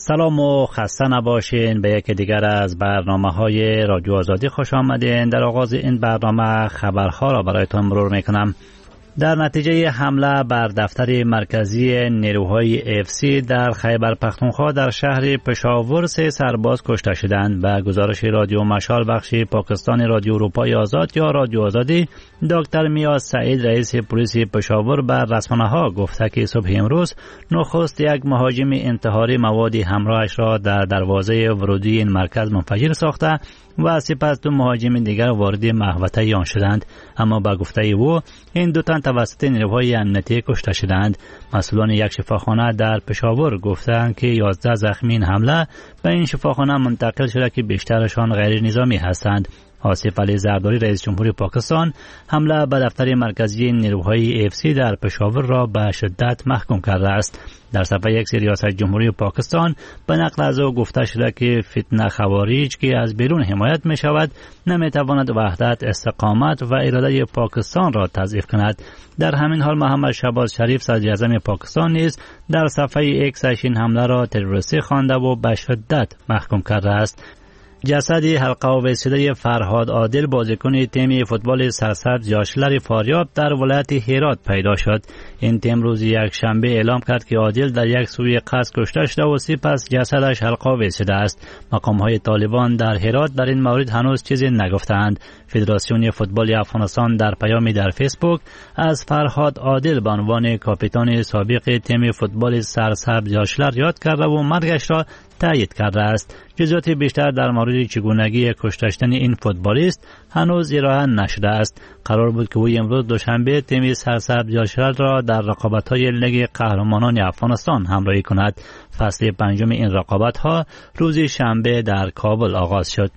سلام و خسته نباشین. به یکی دیگر از برنامه‌های رادیو آزادی خوش آمدین. در آغاز این برنامه خبرها را برایتان مرور میکنم. در نتیجه حمله بر دفتر مرکزی نیروهای FC در خیبر پختونخوا در شهر پشاور 3 سرباز کشته شدند. به گزارش رادیو مشال بخش پاکستان رادیو اروپای آزاد یا رادیو آزادی، دکتر میاز سعید رئیس پلیس پشاور بر رسانه‌ها گفته که صبح امروز نخست یک مهاجم انتحاری موادی همراهش را در دروازه ورودی این مرکز منفجر ساخته و سپس 2 مهاجم دیگر وارد محوطه آن شدند، اما با گفته او این 2 تن توسط نیروهای امنیتی کشته شدند. مسئولان یک شفاخانه در پشاور گفتند که 11 زخمی این حمله به این شفاخانه منتقل شده که بیشترشان غیر نظامی هستند. آصف علی زرداری رئیس جمهوری پاکستان حمله به دفتر مرکزی نیروهای FC در پشاور را به شدت محکوم کرده است. در صفحه یک ریاست جمهوری پاکستان به نقل از او گفته شده که فتنه خوارج که از بیرون حمایت می شود نمی تواند وحدت، استقامت و اراده پاکستان را تضعیف کند. در همین حال محمد شهباز شریف صدر اعظم پاکستان نیز در صفحه ایکسش این حمله را تروریستی خوانده و به شدت محکوم کرده است. جسد حلقه آویز شده فرهاد عادل بازیکن تیم فوتبال سرسبز یاشلر فاریاب در ولایت هرات پیدا شد. این تیم روز یک شنبه اعلام کرد که عادل در یک سوی قصد کشته شده و سپس جسدش حلقه آویز شده است. مقام‌های طالبان در هرات در این مورد هنوز چیزی نگفتند. فدراسیون فوتبال افغانستان در پیامی در فیسبوک از فرهاد عادل به عنوان کاپیتان سابق تیم فوتبال سرسبز یاشلر یاد کرده و مرگش را تایید کرده است. جزئیات بیشتر در مورد چگونگی کشته شدن این فوتبالیست هنوز ارائه نشده است. قرار بود که او امروز دوشنبه تیم سرسبز یاشلر را در رقابت‌های لیگ قهرمانان افغانستان همراهی کند. فصل 5 این رقابت‌ها روز شنبه در کابل آغاز شد.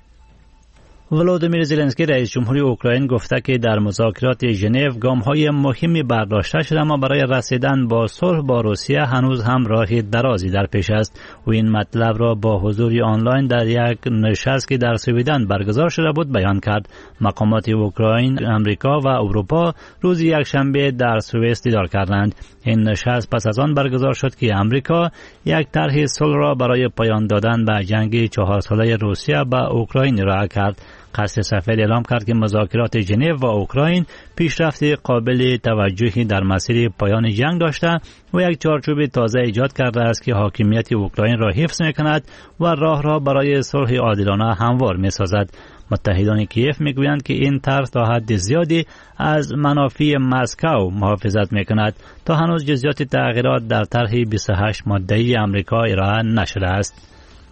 ولودیمیر زلنسکی رئیس جمهوری اوکراین گفته که در مذاکرات ژنو گام‌های مهمی برداشته شده اما برای رسیدن با صلح با روسیه هنوز هم راه درازی در پیش است. و این مطلب را با حضور آنلاین در یک نشست که در سویدن برگزار شده بود بیان کرد. مقامات اوکراین، امریکا و اروپا روز یکشنبه در سوئیس دیدار کردند. این نشست پس از آن برگزار شد که امریکا یک طرح صلح را برای پایان دادن به جنگ 4 ساله روسیه با اوکراین ارائه کرد. قصد سفید اعلام کرد که مذاکرات ژنو و اوکراین پیشرفت قابل توجهی در مسیر پایان جنگ داشته و یک چارچوب تازه ایجاد کرده است که حاکمیت اوکراین را حفظ می‌کند و راه را برای صلح عادلانه هموار می‌سازد. متحدان کیف میگویند که این طرح تا حد زیادی از منافع مسکو محافظت می‌کند. تا هنوز جزئیات تغییرات در طرح 28 ماده‌ای آمریکا ارائه نشده است.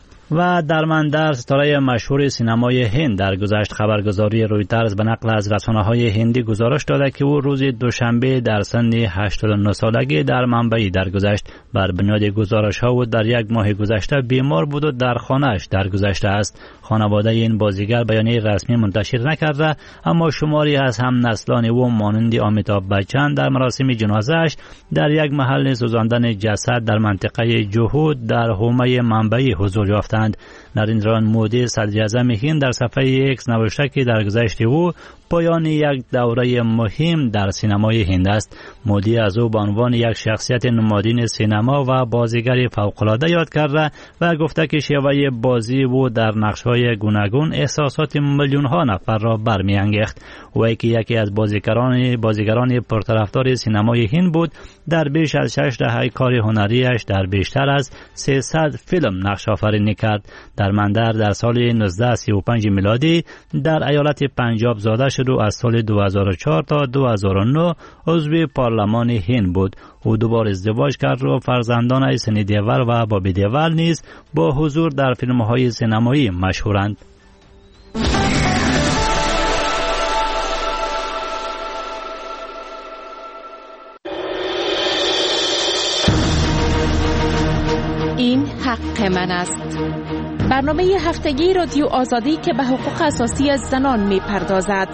و درمندر ستاره مشهور سینمای هند در گذشت خبرگزاری رویترز به نقل از رسانه‌های هندی گزارش داده که او روز دوشنبه در سن 89 سالگی در منبعی درگذشت. بر بنیاد گزارش‌ها او در یک ماه گذشته بیمار بود و در خانه‌اش درگذشته است. خانواده این بازیگر بیانیه رسمی منتشر نکرده، اما شماری از هم نسلان او مانند امیتاب بچن در مراسم جنازه‌اش در یک محل سوزاندن جسد در منطقه جهود در حومه منبعی حضور یافتند. نریندرا مودی صدر اعظم هند در صفحه ایکس نوشته که در گذشت او پایان یک دوره مهم در سینمای هند است. مودی از او به عنوان یک شخصیت نمادین سینما و بازیگر فوق‌العاده یاد کرده و گفته که شیوه بازی او در نقش‌های گوناگون احساسات میلیون‌ها نفر را برمی‌انگیخت. او که یکی از بازیگران پرطرفدار سینمای هند بود، در بیش از 6 دهه کار هنریش در بیشتر از 300 فیلم نقش آفرینی کرد. درمندر در سال 1935 میلادی در ایالت پنجاب زاده شد و از سال 2004 تا 2009 عضو پارلمان هند بود. او دوبار ازدواج کرد و فرزندان سنی دیول و بابی دیول نیز با حضور در فیلم‌های سینمایی مشهورند. این حق من است. برنامه هفتگی رادیو آزادی که به حقوق اساسی زنان می‌پردازد.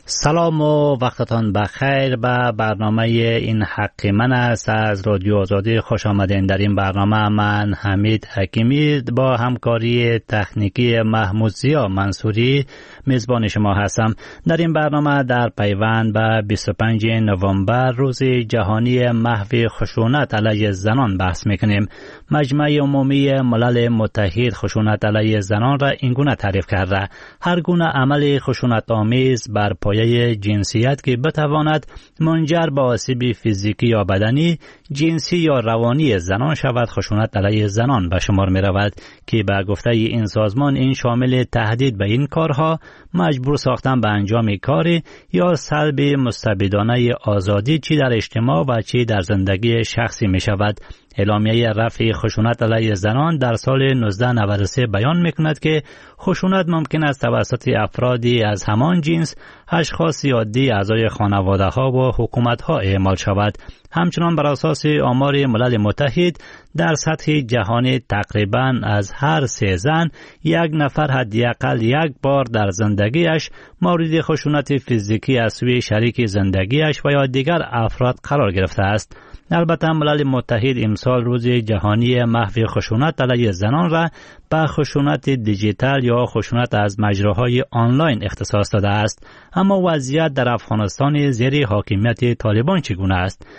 سلام و وقتتان بخیر. به برنامه این حق من است از رادیو آزادی خوش آمدین. در این برنامه من حمید حکیمی با همکاری تکنیکی محمود زیا منصوری میزبان شما هستم. در این برنامه در پیوند به 25 نوامبر روز جهانی محو خشونت علیه زنان بحث میکنیم. مجمع عمومی ملل متحد خشونت علیه زنان را اینگونه تعریف کرده: هر گونه عمل خشونت آمیز بر پایه جنسیت که بتواند منجر به آسیب فیزیکی یا بدنی، جنسی یا روانی زنان شود خشونت علیه زنان به شمار می رود که به گفته این سازمان این شامل تهدید به این کارها، مجبور ساختن به انجام کاری یا سلب مستبدانه آزادی چی در اجتماع و چی در زندگی شخصی می شود. اعلامیه رفع خشونت علیه زنان در سال 1993 بیان میکند که خشونت ممکن است توسط افرادی از همان جنس، اشخاص عادی، اعضای خانواده ها و حکومت ها اعمال شود. همچنان بر اساس آمار ملل متحد در سطح جهانی تقریباً از هر 3 زن یک نفر حداقل یک بار در زندگیش مورد خشونت فیزیکی از سوی شریک زندگیش و یا دیگر افراد قرار گرفته است. البته ملل متحد امسال روز جهانی محو خشونت علیه زنان را به خشونت دیجیتال یا خشونت از مجراهای آنلاین اختصاص داده است. اما وضعیت در افغانستان زیر حاکمیت طالبان چگونه است؟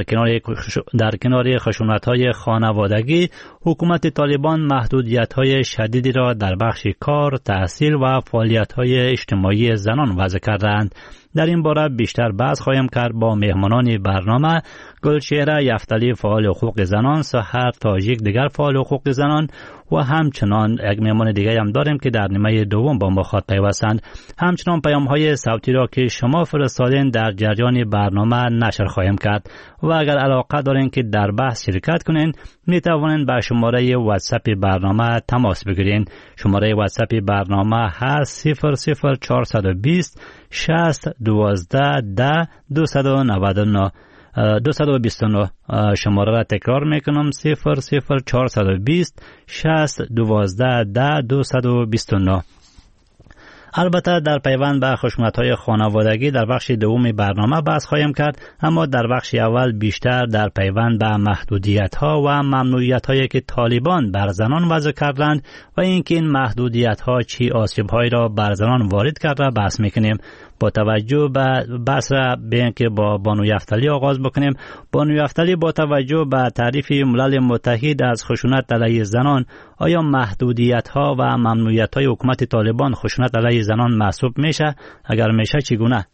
در کنار خشونت‌های خانوادگی، حکومت طالبان محدودیت‌های شدیدی را در بخش کار، تحصیل و فعالیت‌های اجتماعی زنان وضع کردند. در این باره بیشتر بحث خواهیم کرد با مهمانان برنامه: گلچهره یفتلی فعال حقوق زنان، سحر تاجیک دیگر فعال حقوق زنان و همچنان یک مهمان دیگه هم داریم که در نیمه دوم با ما خواهد پیوستند. همچنان پیام‌های صوتی را که شما فرستادین در جریان برنامه نشر خواهیم کرد و اگر علاقه دارین که در بحث شرکت کنین می توانین به شماره واتساپ برنامه تماس بگیرین. شماره واتساپ برنامه هست 00420 60 12 10 299 229. شماره را تکرار میکنم: 00420 60 12 10 229. البته در پیوند به خشونت‌های خانوادگی در بخش دوم برنامه بحث خواهیم کرد، اما در بخش اول بیشتر در پیوند به محدودیت‌ها و ممنوعیت‌هایی که طالبان بر زنان وضع کردند و اینکه این محدودیت‌ها چی آسیب‌هایی را بر زنان وارد کرده بحث می‌کنیم. با توجه به بحث را به اینکه با بانو یفتلی آغاز بکنیم. بانو یفتلی، با توجه به تعریف ملل متحد از خشونت علیه زنان، آیا محدودیت‌ها و ممنوعیت‌های حکومت طالبان خشونت علیه زنان محسوب میشه؟ اگر میشه چگونه؟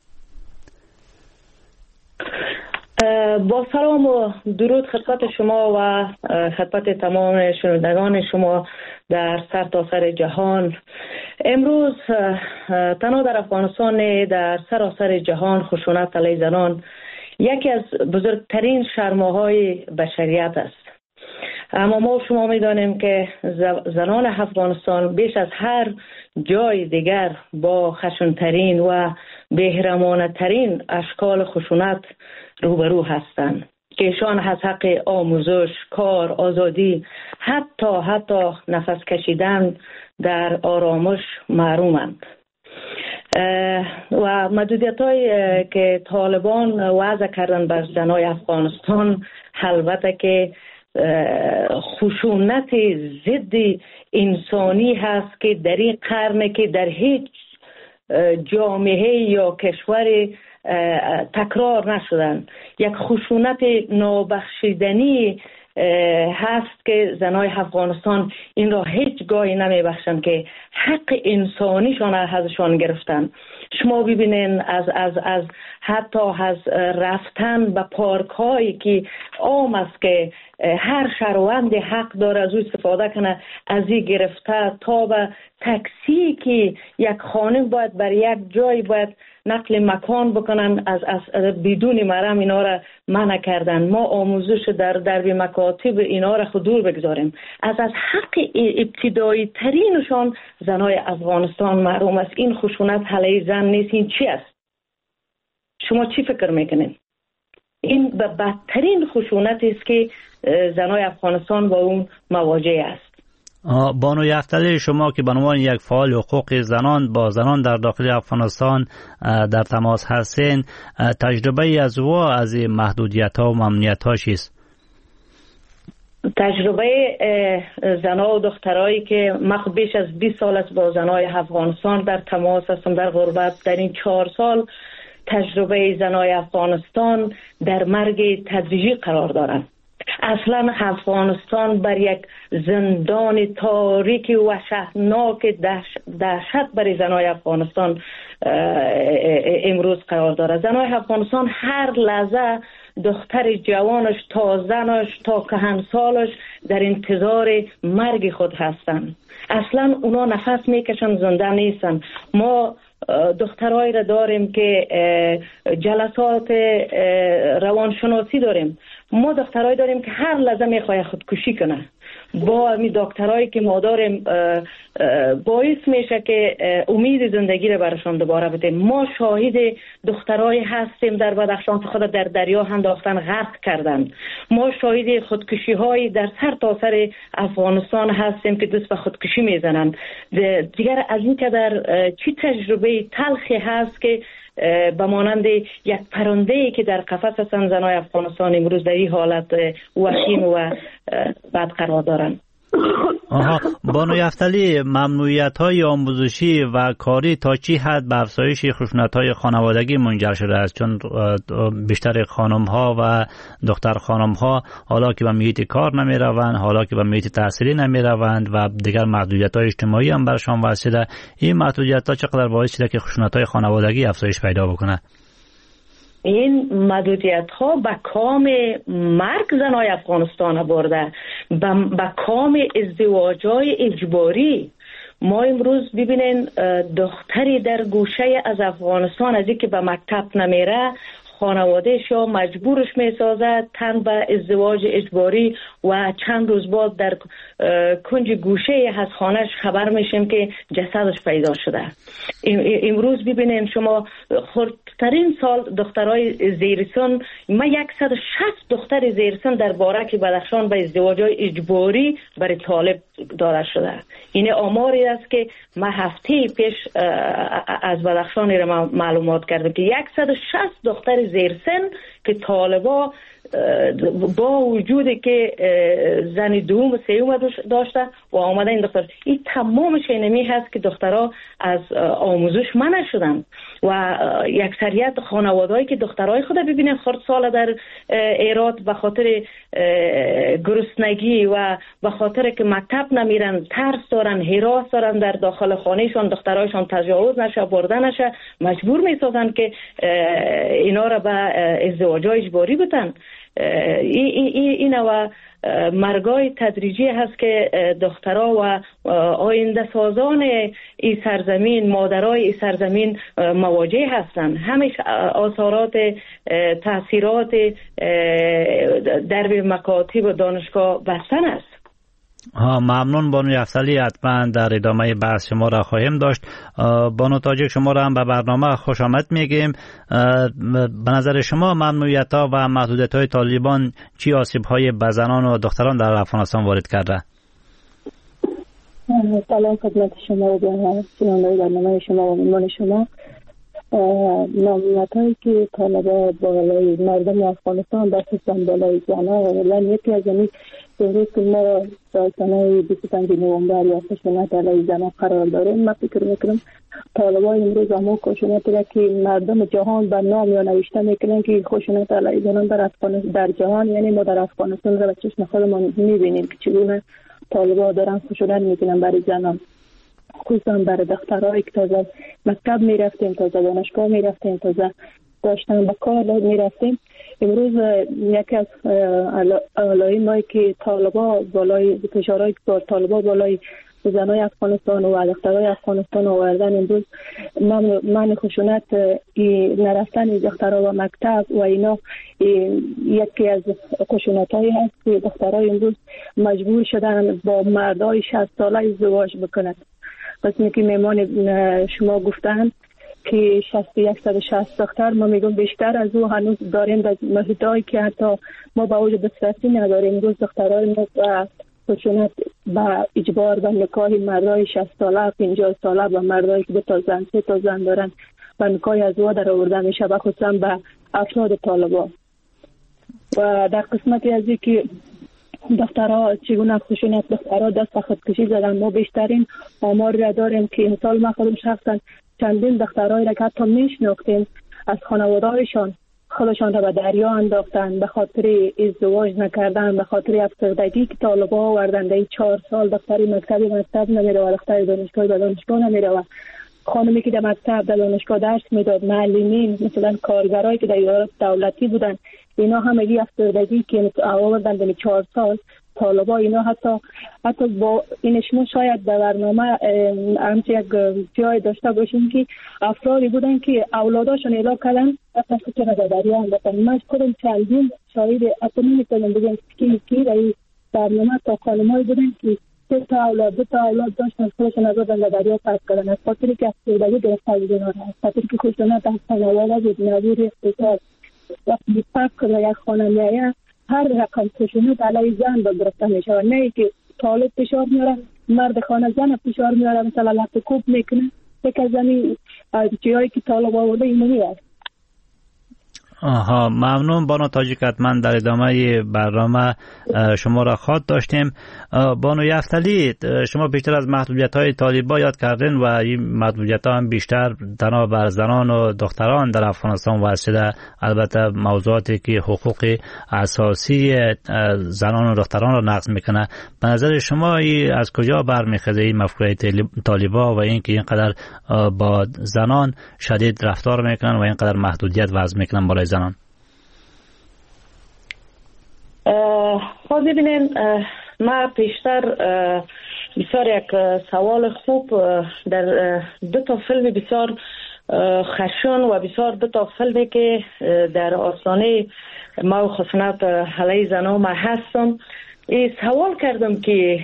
با سلام و درود خدمت شما و خدمت تمام شنوندگان شما در سرتاسر جهان. امروز تنها در افغانستان، در سراسر جهان خشونت علیه زنان یکی از بزرگترین شرم‌های بشریت است. اما ما شما می‌دانیم که زنان افغانستان بیش از هر جای دیگر با خشن‌ترین و بهرمانه‌ترین اشکال خشونت روبرو هستند که ایشان از حق آموزش، کار، آزادی، حتی نفس کشیدن در آرامش محرومند. و محدودیت‌هایی که طالبان وضع کردن بر زنای افغانستان البته که خشونت ضد انسانی هست که در این قرن که در هیچ جامعه یا کشوری تکرار نشدن. یک خشونت نابخشیدنی هست که زنای افغانستان این را هیچ گاهی نمیبخشند که حق انسانیشان ازشان گرفتن. شما ببینین از حتی از رفتن به پارک هایی که عام است که هر شهروند حق داره از او استفاده کنه، از این گرفته تا به تاکسی که یک خانم باید بر یک جای باید نقل مکان بکنن، از بدون محرم اینا را منع کردن. ما آموزش در مکاتب اینا را خود دور بگذاریم. از حق ابتدایی ترینشان زنای افغانستان محروم است. این خشونت علیه زن نیست. این چی است؟ شما چی فکر میکنین؟ این به بدترین خشونت است که زنای افغانستان با اون مواجه است. بانو یفتلی، شما که به عنوان یک فعال حقوق زنان با زنان در داخل افغانستان در تماس هستین، تجربه از محدودیت ها و ممنوعیت ها چیست؟ تجربه زنها و دخترایی که من بیش از 20 سال است با زنهای افغانستان در تماس هستم در غربت. در این 4 سال تجربه زنهای افغانستان در مرگ تدریجی قرار دارند. اصلا افغانستان بر یک زندان تاریک و وحشتناک دهشت برای زنهای افغانستان امروز قرار دارد. زنهای افغانستان هر لحظه دختر جوانش تا زنش تا کهنسالش در انتظار مرگ خود هستند. اصلا اونا نفس میکشن، زنده نیستن. ما دخترایی را داریم که جلسات روانشناسی داریم. ما دخترایی داریم که هر لحظه میخواه خودکشی کنه. با می دکترایی که ما داریم باعث میشه که امید زندگی رو برشان دوباره بدیم. ما شاهد دخترایی هستیم در بدخشان که خود در دریا انداختن، غرق کردن. ما شاهد خودکشی های در سر تا سر افغانستان هستیم که دست به خودکشی میزنن. دیگر از این که در چی تجربه تلخی هست که به مانند یک پرنده‌ای که در قفس هستند زنای افغانستان امروز در این حالت وخیم و بد قرار دارند. بانو یفتلی، ممنوعیت‌های آموزشی و کاری تا چی حد به افزایش خشونت‌های خانوادگی منجر شده است؟ چون بیشتر خانم‌ها و دختر خانم‌ها حالا که به محیط کار نمی‌روند، حالا که به محیط تحصیلی نمی‌روند و دیگر محدودیت‌های اجتماعی هم برشان واسطه، این محدودیت‌ها چقدر باعث شده که خشونت‌های خانوادگی افزایش پیدا بکنه؟ این محدودیت ها به کام مرگ زنای افغانستان برده، به کام ازدواج‌های اجباری. ما امروز ببینین دختری در گوشه از افغانستان از اینکه به مکتب نمیره، خانوادهش یا مجبورش میسازد تن به ازدواج اجباری و چند روز بعد در کنج گوشه از خانهش خبر میشیم که جسدش پیدا شده. امروز ببینین شما خردترین سال دخترای زیرسن، ما 160 دختر زیرسن در بارک بدخشان به ازدواج‌های اجباری برای طالب داده شده. این آماری است که ما هفته پیش از بدخشان را معلومات کردم که 160 دختر زیرسن که طالبا با وجودی که زن دوم و سوم داشته و آمده این دختر، این تمامش اینمی هست که دخترها از آموزش منع شدن و یکسریت خانوادهایی که دخترای خود ببینن خردسال در ایراد به خاطر گرسنگی و به خاطر که مکتب نمیرن، ترس دارن، هراس دارن در داخل خانهشان، دخترایشان تجاوز نشه، برده نشه، مجبور میسازن که اینا را به ازدواج‌های اجباری بدن. این و مرگای تدریجی هست که دخترها و آینده سازان این سرزمین، مادرای این سرزمین مواجه هستند. همیشه آثارات تاثیرات درب مکاتب و دانشگاه بستن است. ممنون بانو یفتلی، حتما در ادامه بحث شما را خواهیم داشت. بانو تاجک، شما را هم به برنامه خوش آمد میگیم. به نظر شما ممنوعیت‌ها و محدودیت‌های طالبان چی آسیب‌های به زنان و دختران در افغانستان وارد کرده؟ سلام خدمت شما و شنوندگان برنامه شما و مهمان شما. ممنوعیت‌هایی که طالبان بالای مردم افغانستان دستشان بالای زنان، یکی از این امروز که ما در سنه 25 نوامبر یا خشونت علیه زنان قرار داریم، من فکر میکنم طالبان امروز همون خشونتی را که مردم جهان به نام یا نوشته میکنن که خشونت علیه زنان در جهان، یعنی ما در افغانستان را به چشم خودمان میبینیم که چگونه طالبان دارن خشونت میکنن برای زنان، خصوصا برای دخترایی که تازه مکتب میرفتیم، تازه دانشگاه میرفتیم، تازه داشتن به کار میرفتیم. امروز یکی از علائمی که طالبان بالای فشارهای که طالبان بالای زنای افغانستان و دخترای افغانستان آوردن، امروز من خشونت نرفتن دخترها و مکتب و اینا یکی از خشونت‌هایی هست که دخترای امروز مجبور شدن با مردای 60 ساله ازدواج بکنند. قسمی که میمان شما گفتن که 160 دختر، ما میگم بیشتر از او هنوز داریم در محیطایی که حتی ما با اوج دسترسی نداریم. امروز دخترای ما و خشونت با اجبار به نکاح مردای 60 ساله 50 ساله و مردایی که 2 تا زن 3 تا زن دارن و نکاح ازدواج در آورده میشه، و خصوصا به افراد طالبان. و در قسمتی از که دخترها چگونه خشونت دخترها دست به خودکشی زدن، ما بیشترین آمار را داریم که مثال ما خودم شخصا چندین دخترایی را که حتی میشناختیم از خانواده‌هایشان خودشان را به دریا انداختن به خاطر ازدواج نکردن، به خاطر افسردگی که طالبان آوردن. در 4 سال دختری مکتب نمیره و دختری دانشگاه به دانشگاه نمیره و خانمی که در مکتب در دانشگاه درس میداد، معلمین مثلا کارگرایی که در ادارات دولتی بودن، اینا همگی افسردگی که آوردن در 4 سال طالبا. اینا حتی با اینشون شاید در برنامه همچه یک جای داشته باشیم که افرادی بودن که اولاداشون اعلام کردن پس که نظریه انداختن. من خودم چندین شاید حتی نمیتونم بگم که در این برنامه تا خانمایی بودن که 3 تا اولاد 2 تا اولاد داشتن خودشون از دریا پس کردن از خاطری که افسردگی گرفته بودن، از خاطری که خشونت در خانواده بود، نظیر اقتصاد. وقتی پاک کنه یک خانواده هر رقم خشونت علیه زن با گرفته میشه و نه که طالب فشار میاره، مرد خانه زن فشار میاره، مثلا لفت کوب میکنه. یک از زنی چیزایی که طالب آورده اینمی است. ممنون بانو تاجیک. حتما در ادامه برنامه شما را خواهد داشتیم. بانو یفتلی، شما بیشتر از محدودیت‌های طالبان یاد کردین و این محدودیت‌ها هم بیشتر تنها بر زنان و دختران در افغانستان واسه البته موضوعاتی که حقوق اساسی زنان و دختران را نقض میکنه. به نظر شما این از کجا برمیخوره این مفکوره طالبان و اینکه اینقدر با زنان شدید رفتار میکنن و اینقدر محدودیت وضع میکنن برای زنان؟ خب ببینین، ما پیشتر بسیار یک سوال خوب در 2 تا فیلم بسیار خشن و بسیار 2 تا فیلمی که در آستانه ما و خشونت علیه زنان ما هستم سوال کردم که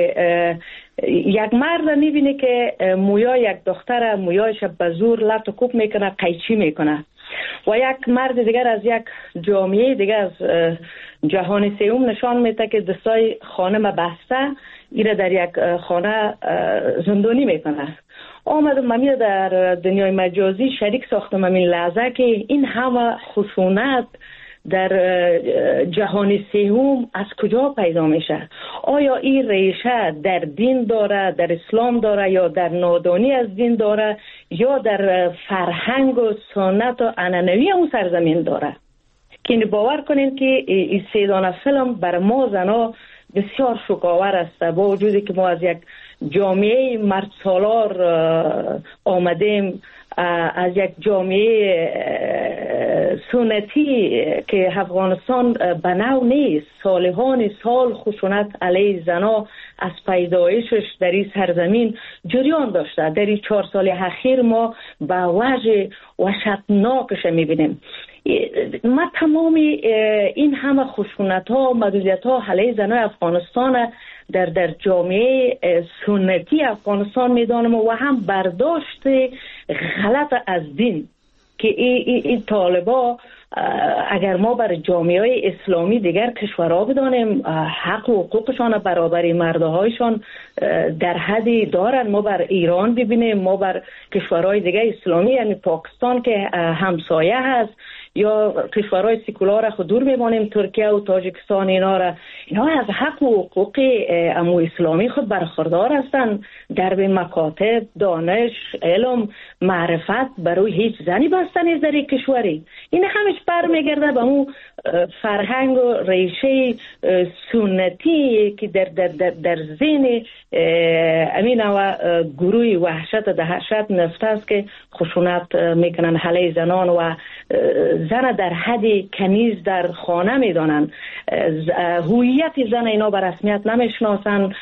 یک مرد میبینه که مویا یک دختر مویایش به زور لط و کوب میکنه، قیچی میکنه و یک مرد دیگر از یک جامعه دیگر از جهان سوم نشان میده که دستای خانم بسته ایره در یک خانه زندانی میکنه. آمدم من در دنیای مجازی شریک ساختم این لحظه که این همه خشونت در جهان سوم از کجا پیدا میشه؟ آیا این ریشه در دین داره، در اسلام داره، یا در نادانی از دین داره، یا در فرهنگ و سنت و عنعنوی اون سرزمین داره؟ که باور کنین که این 3 دانه فیلم بر ما زنا بسیار شوک‌آور است، با وجودی که ما از یک جامعه مرد سالار آمدیم، از یک جامعه سنتی که افغانستان بناو نیست. سالهان سال خشونت علیه زنا از پیدایشش در این سرزمین جریان داشته. در این 4 سال اخیر ما به وجه وحشتناکش میبینیم. ما تمام این همه خشونت ها محدودیت ها علیه زنای افغانستان در جامعه سنتی افغانستان میدانم و هم برداشت غلط از دین که این طالبا اگر ما بر جامعه اسلامی دیگر کشورها بدانیم حق و حقوقشان برابری مردهایشان در حدی دارن، ما بر ایران ببینیم، ما بر کشورهای دیگر اسلامی یعنی پاکستان که همسایه هست یا کشورهای سکولار خود دور میمانیم، ترکیه و تاجیکستان، اینا از حق و حقوق امو اسلامی خود برخوردار هستند. در به مکاتب، دانش، علم، معرفت برای هیچ زنی بسته نیست در یک کشوری. این همش برمیگرده به امو فرهنگ و ریشه سنتی که در ذهن امین و گروه وحشت و دهشت نفته است که خشونت میکنن علیه زنان و زن در حد کنیز در خانه میدانن. هویت زن اینا به رسمیت نمیشناسن.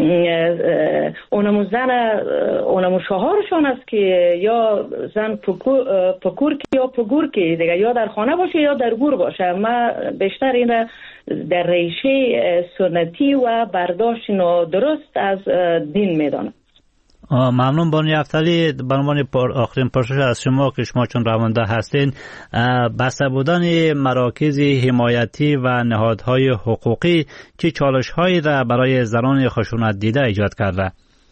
اونمو شوهرشان است که یا زن پکور که یا پگور که دیگه، یا در خانه باشه یا در گور باشه. ما بیشتر این در ریشه سنتی و برداشت نادرست از دین میدانم. ممنون بانوی افتلی. به عنوان آخرین پرسش از شما که شما چون رونده هستین، بسته بودن مراکز حمایتی و نهادهای حقوقی چه چالش‌هایی را برای زنان خشونت دیده ایجاد کرده؟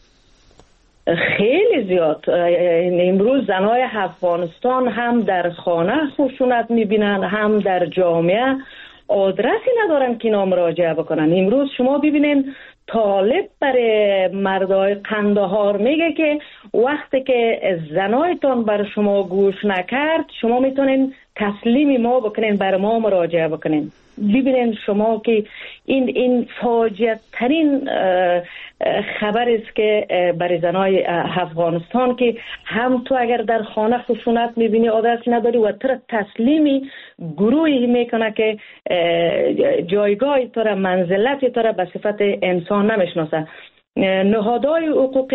خیلی زیاد. امروز زنهای افغانستان هم در خانه خشونت میبینن، هم در جامعه آدرسی ندارن که اینا مراجعه بکنن. امروز شما ببینین طالب برای مردای قندهار میگه که وقتی که زنایتان بر شما گوش نکرد شما میتونین تسلیم ما بکنین، بر ما مراجعه بکنین. ببینین شما که این فاجعه ترین خبر است که برای زنای افغانستان که هم تو اگر در خانه خشونت میبینی آدرسی نداری و تو تسلیمی گروهی میکنه که جایگاه تو را، منزلت تو را به صفت انسان نمیشناسه. نهادهای حقوق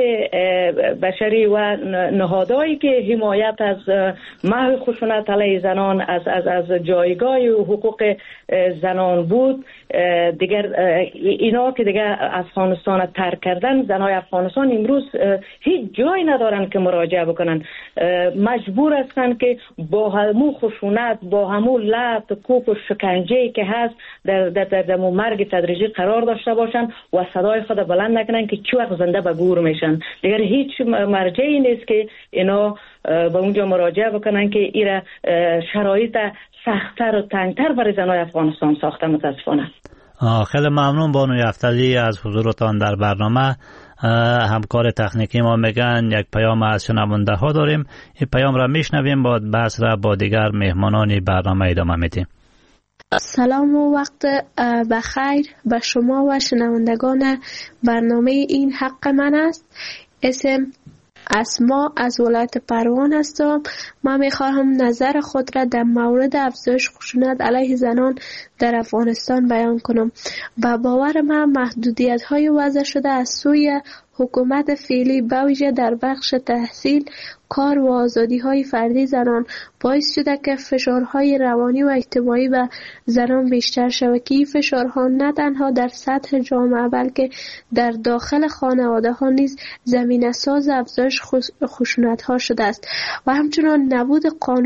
بشری و نهادهایی که حمایت از محو خشونت علیه زنان از جایگاه حقوق زنان بود، دیگر اینا که دیگر افغانستان ترک کردن، زنهای افغانستان امروز هیچ جایی ندارن که مراجعه بکنن. مجبور هستن که با همون خشونت، با همون لعب، کوب و شکنجه‌ای که هست در مرگ تدریجی قرار داشته باشن و صدای خود بلند نکنن که چه وقت زنده به گور میشن. دیگر هیچ مرجعی نیست که اینا به اونجا مراجعه بکنن که ایرا شرایط سخت‌تر و تنگ‌تر برای زنای افغانستان ساخته. متاسفانه. خیلی ممنون بانوی افتلی از حضورتان در برنامه. همکار تکنیکی ما میگن یک پیام از شنونده ها داریم، این پیام را میشنویم، بعد بحث را با دیگر مهمانان برنامه ادامه میدیم. سلام و وقت بخیر به شما و شنوندگان برنامه این حق من است. اسم اسما از ولایت پروان هستم. من میخواهم نظر خود را در مورد افزایش خشونت علیه زنان در افغانستان بیان کنم. با باور من محدودیت های وضع شده از سوی حکومت فعلی به ویژه در بخش تحصیل، کار و آزادی های فردی زنان باعث شده که فشارهای روانی و اجتماعی به زنان بیشتر شود که این فشارها نه تنها در سطح جامعه بلکه در داخل خانواده ها نیز زمینه ساز افزایش خشونت ها شده است و همچنان نبود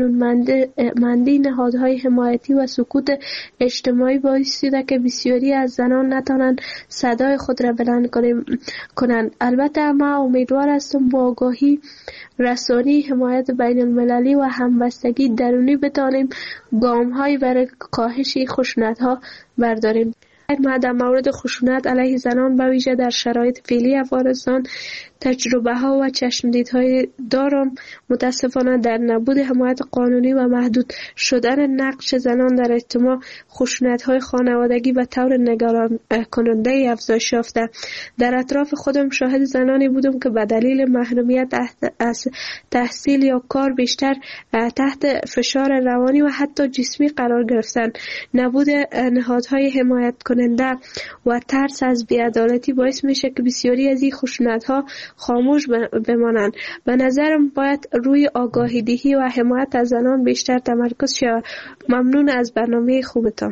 قانونمندی نهادهای حمایتی و سکوت اجتماعی باعث شده که بسیاری از زنان نتوانند صدای خود را بلند کنند. البته ما امیدوار هستم با آگاهی رسانی، حمایت بین المللی و همبستگی درونی بتانیم گام‌هایی برای کاهش خشونت ها برداریم. ما در مورد خشونت علیه زنان به ویژه در شرایط فعلی افغانستان تجربه ها و چشمدیدهای دارم. متاسفانه در نبود حمایت قانونی و محدود شدن نقش زنان در اجتماع، خشونت های خانوادگی به طور نگران کننده افزایش یافته. در اطراف خودم شاهد زنانی بودم که به دلیل محرومیت از تحصیل یا کار بیشتر تحت فشار روانی و حتی جسمی قرار گرفتند. نبود نهادهای حمایت کننده و ترس از بی‌عدالتی باعث میشه که بسیاری از این خشونت ها خاموش بمانند. به نظرم باید روی آگاهی دهی و حمایت از زنان بیشتر تمرکز شود. ممنون از برنامه خوبتان.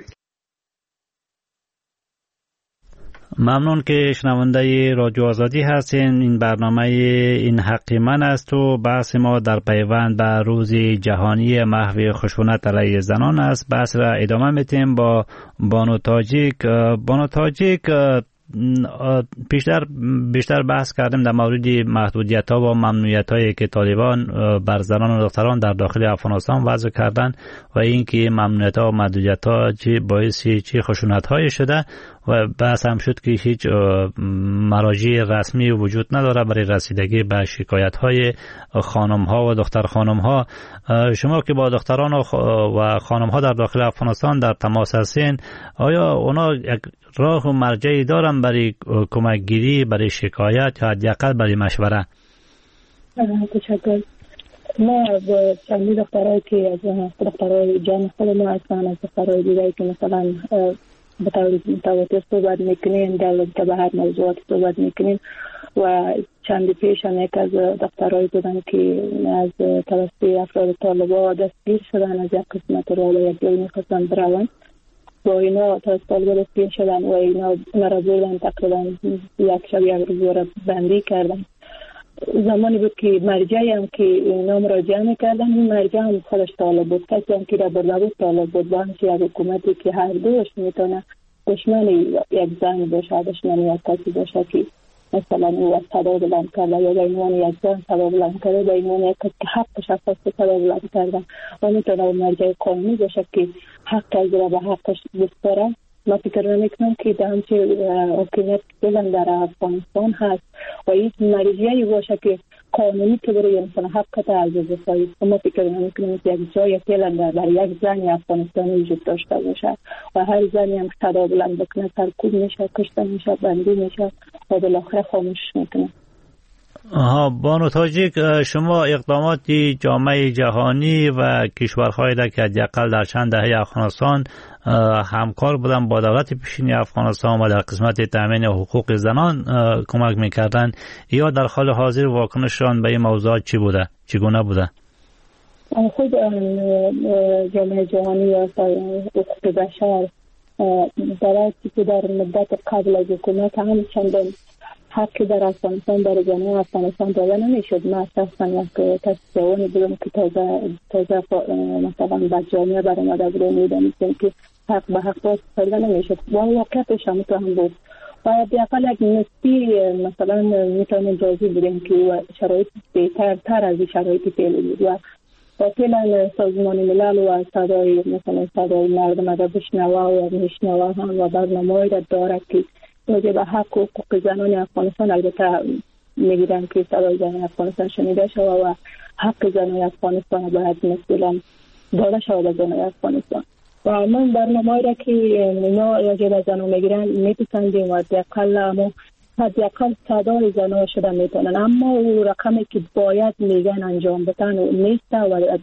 ممنون که شنونده رادیو آزادی هستین. این برنامه این حق من است و بحث ما در پیوند به روز جهانی محو خشونت علیه زنان است. بحث را ادامه میتیم با بانو تاجیک. بانو تاجیک، بیشتر بحث کردیم در مورد محدودیت ها و ممنوعیت هایی که طالبان بر زنان و دختران در داخل افغانستان وضع کردن و اینکه ممنوعیت ها و محدودیت ها باعث چه خشونت هایی شده و بحث هم شد که هیچ مراجع رسمی وجود نداره برای رسیدگی به شکایت های خانم ها و دختر خانم ها. شما که با دختران و خانم ها در داخل افغانستان در تماس هستین، آیا اونا یک راه و مرجعی دارن برای کمک گیری، برای شکایت یا حداقل برای مشوره؟ تشکر. ما با چندی دخترایی که از دخترای جان خود ما هستن، از دخترای دیگری که مثلا به طور متواتر صحبت میکنیم، در رابطه به هر موضوعات صحبت میکنیم و چندی پیش هم یک از دخترایی بودن که از توسط افراد طالبان دستگیر شدن، از یک قسمت رو به یک جایی میخواستن بروند با اینا تا طالبان دستگیر شدن و اینا را بردن، تقریبا یک شب یک روز را بندی کردن زمانی بود که مرجعی هم که اینا مراجعه میکردن، این مرجع هم خودش طالب بود، کسی هم که را برده بود طالب بود، با همچه یک حکومتی که هر دوش میتونه دشمن یک زن باشه، دشمن یک کسی باشه که مثلا او از صدا بلند کرده یا به عنوان یک زن صدا بلند کرده، به عنوان یک کسی که حقش اساس صدا بلند کرده و میتونه مرجع قانونی باشه که حق از را به حقش بسپاره. ما فکر نمیکنم که در همچه حکومت بلند در افغانستان هست و این مرجعی باشه که قانونی که برای انسان حق تعزیز بسازید. ما فکر نمیکنم که یک جای بلند در یک زن افغانستانی وجود داشته باشه و هر زنی هم صدا بلند بکنه سرکوب میشه، کشته میشه، بندی میشه و بالاخره خاموش میکنه. بانو تاجیک، شما اقدامات جامعه جهانی و کشورهای که حداقل در چند دهه افغانستان همکار بودن با دولت پیشین افغانستان و در قسمت تامین حقوق زنان کمک میکردن، یا در حال حاضر واکنششان به این موضوعات چگونه بوده؟ خود جامعه جهانی یا حقوق بشر درستی که در مدت قبل از حکومت هم چندان حقی در افغانستان در جامعه افغانستان داده نمیشد. من شخصا یک کسی جوانی بودم که تازه مثلا به جامعه برآمده بودم، میدونم که حق به حق باز فرده نمیشد و واقعیتش هم تو هم بود و حداقل یک نسبی مثلا میتونیم جازی بودیم که شرایط بهتر تر از شرایط فعلی بود و فعلا سازمان ملل و صدای مثلا صدای مردم را بشنوه و میشنوه هم و برنامه‌ای را داره که راجع به حق و حقوق زنان افغانستان البته میگیدن که صدای زنان افغانستان شنیده شود و حق زنان افغانستان باید مثلا داده شود به زنان افغانستان و من برنامه‌ای را که اینا راجع به زنان میگیرن میپسندیم و حداقل صدای زنان شده میتونن، اما او رقمی که باید میگن انجام بدن نیست و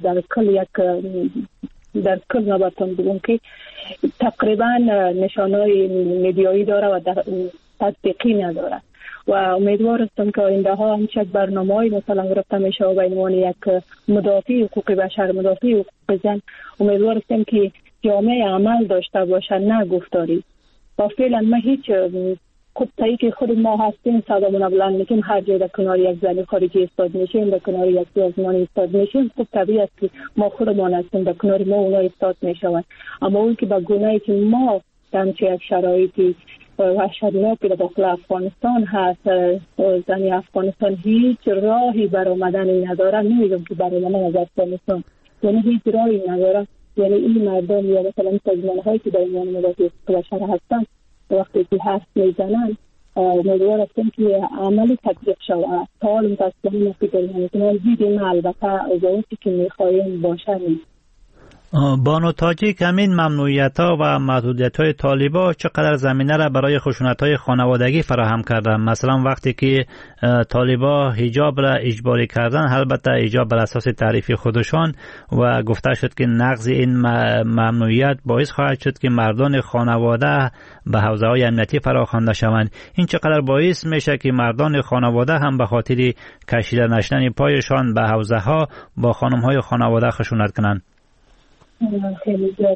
در کل نباتون بگم که تقریبا نشانهای میدیایی داره و تطبیقی نداره و امیدوار هستم که آینده ها همچه برنامه‌ای مثلا گرفته میشه و به عنوان یک مدافع حقوق بشر، مدافع حقوق زن، امیدوار هستم که جامعه عمل داشته باشه نه گفتاری. و فعلا ما هیچ خودتایی که خود ما هستیم صدامون بلند میکنیم، هر جای در کنار یک زن خارجی ایستاد میشیم، در کنار یک سازمان ایستاد میشیم، خب طبیعی است که ما خودمان هستیم در کنار ما اونا ایستاد میشوند. اما اون که به گونه‌ای که ما در چه یک شرایطی وحشتناک در داخل افغانستان هست، زن افغانستان هیچ راهی بر آمدن نداره، نمیگم که بر آمدن از افغانستان، یعنی هیچ راهی نداره. یعنی این مردم یا مثلا سازمان‌هایی که در میان مدافع حقوق بشر هستن وقتی که حرف میزنن امیدوار هستم که عملی تطبیق شود. تا حال متاسفانه ما فکر نمی‌کنم دیدیم، البته اجازاتی که می‌خواهیم باشه نیست. بانو تاجیک، همین ممنوعیت‌ها و محدودیت‌های طالبان چقدر زمینه را برای خشونت‌های خانوادگی فراهم کردن؟ مثلا وقتی که طالبان حجاب را اجباری کردن، البته حجاب بر اساس تعریف خودشان، و گفته شد که نقض این ممنوعیت باعث خواهد شد که مردان خانواده به حوزه‌های امنیتی فراخوانده شوند. این چقدر باعث میشه که مردان خانواده هم به خاطر کشیده نشدن پایشان به حوزه‌ها با خانم‌های خانواده خشونت کنند؟ خیلی زیاد.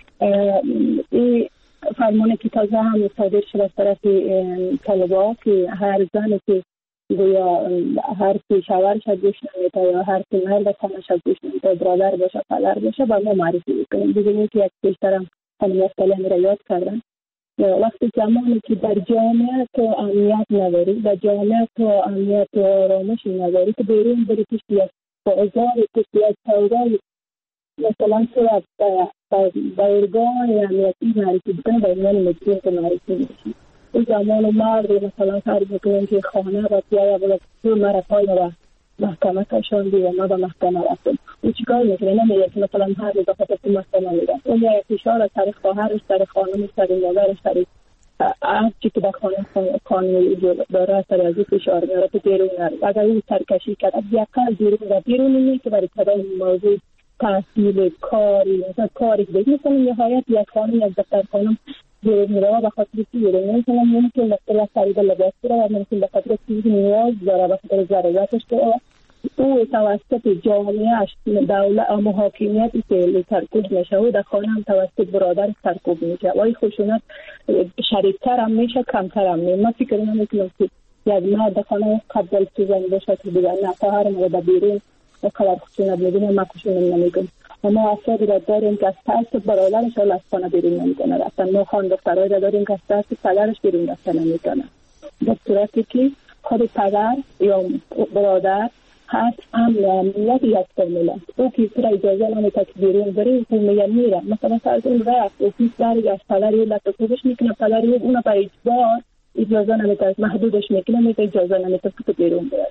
این فرمانه که تازه هم صادر شده از طرف طالبان که هر زنی که گویا هر کی شوهرش گوش نمیده یا هر کی مرد خانه‌اش گوش نمیده، برادر باشه پدر باشه، با ما معرفی میکنیم. دیگه که یک بیشترم خانم افتالی را یاد کردن. وقتی زمانی که در جامعه تو امنیت نداری، در جامعه تو امنیت و آرامش نداری، که بیرون بری کشتی از بازار، کشتی از سودای مثلا تو با ارگان امنیتی معرفی بکنه، با عنوان مجبور معرفی میشی. این زمان مرد مثلا فرض بکنیم که خانه را بیاید و تو مرا پای و محکمه کشاندی و ما به محکمه رفتم، او چیکار میکنه؟ نمیگه که مثلا هر روز خاطر تو محکمه میدن، اون یا فشار از طریق خواهرش، طریق خانمش، طریق مادرش، طریق هر چی که در خانه قانونی داره از طریق ازی فشار میاره تو بیرون نره. اگر او سرکشی کرد از یکل بیرون نیست که برای کدام موضوع تحصیل کاری مثلا کاری دیگه مثلا نهایت یک خانم یک دفتر خانم بیرون میره و خاطر چی بیرون مثلا ممکن مثلا خرید لباس رو و ممکن به خاطر چیزی نیاز داره، به خاطر ضرورتش داره، او توسط جامعهش دولت و حاکمیتی که سرکوب میشه و در خانه هم توسط برادر سرکوب میشه و این خشونت شدیدتر هم میشه، کمتر هم میشه. من فکر نمیکنم که یک مرد خانه قبل چیزایی باشه که دیگر نه تا هر موقع بیرون کار خشونت می‌بینه ما خشونت نمی‌کنیم. ما افرادی را داریم که از ترس برادرش از خانه بیرون نمی‌کنه رفتن. ما خان دخترایی را داریم که از ترس پدرش بیرون رفتن نمی‌کنه. در صورتی که خود پدر یا برادر هست امن و امنیت یک فامیل است. او که را اجازه نمیده که بیرون بره او میره. مثلا فرض اون رفت او پیش برگشت پدر یه لطفش میکنه پدر اون برای اجبار اجازه نمیده محدودش میکنه میگه اجازه نمیده که بیرون بره.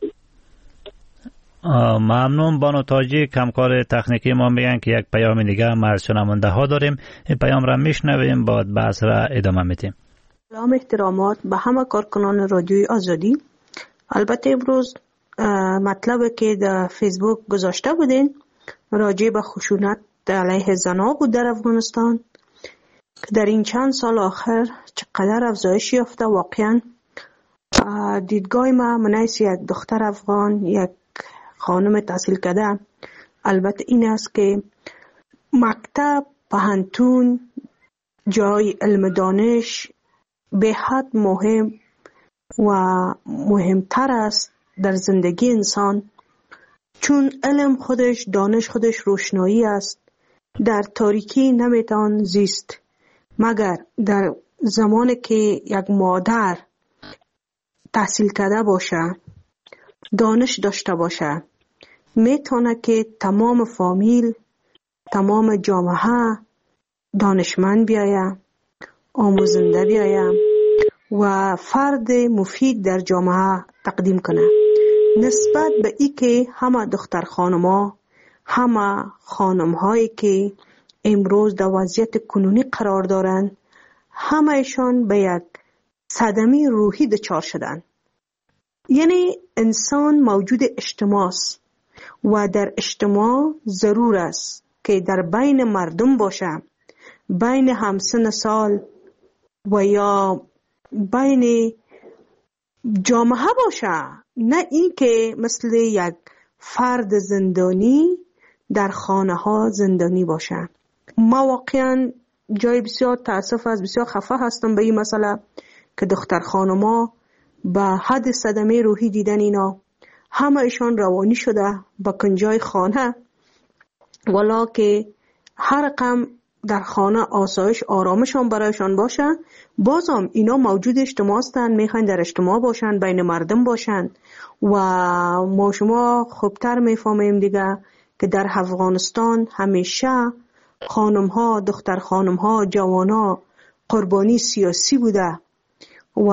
ممنون بانو تاجی. کمکار تکنیکی ما میگن که یک پیام دیگه ما شنونده ها داریم. این پیام را میشنویم بعد بحث را ادامه میدیم. سلام احترامات به همه کارکنان رادیوی آزادی. البته امروز مطلبی که در فیسبوک گذاشته بودین راجع به خشونت علیه زنها بود در افغانستان که در این چند سال آخر چقدر افزایش یافته. واقعا دیدگاه من نیست یک دختر افغان یک خانم تحصیل کرده البته این است که مکتب پهنتون جای علم دانش به حد مهم و مهمتر است در زندگی انسان، چون علم خودش دانش خودش روشنایی است. در تاریکی نمیتوان زیست مگر در زمانی که یک مادر تحصیل کرده باشه دانش داشته باشه میتونه که تمام فامیل تمام جامعه دانشمند بیاید آموزنده بیاید و فرد مفید در جامعه تقدیم کنه. نسبت به ای که همه دختر خانم‌ها همه خانم‌هایی که امروز در وضعیت کنونی قرار دارند همه‌شان به یک صدمه روحی دچار شدن. یعنی انسان موجود اجتماع است و در اجتماع ضرور است که در بین مردم باشه، بین همسن سال و یا بین جامعه باشه، نه این که مثل یک فرد زندانی در خانه ها زندانی باشه. ما واقعا جای بسیار تاسف است، بسیار خفه هستم به این مسئله که دختر خانما به حد صدمه روحی دیدن اینا همه ایشان روانی شده با کنجای خانه، ولی که هر رقم در خانه آسایش آرامشان برایشان باشه بازم اینا موجود اجتماع هستند، میخوان در اجتماع باشند بین مردم باشند و ما شما خوبتر میفهمیم دیگه که در افغانستان همیشه خانم ها دختر خانم ها جوان ها قربانی سیاسی بوده و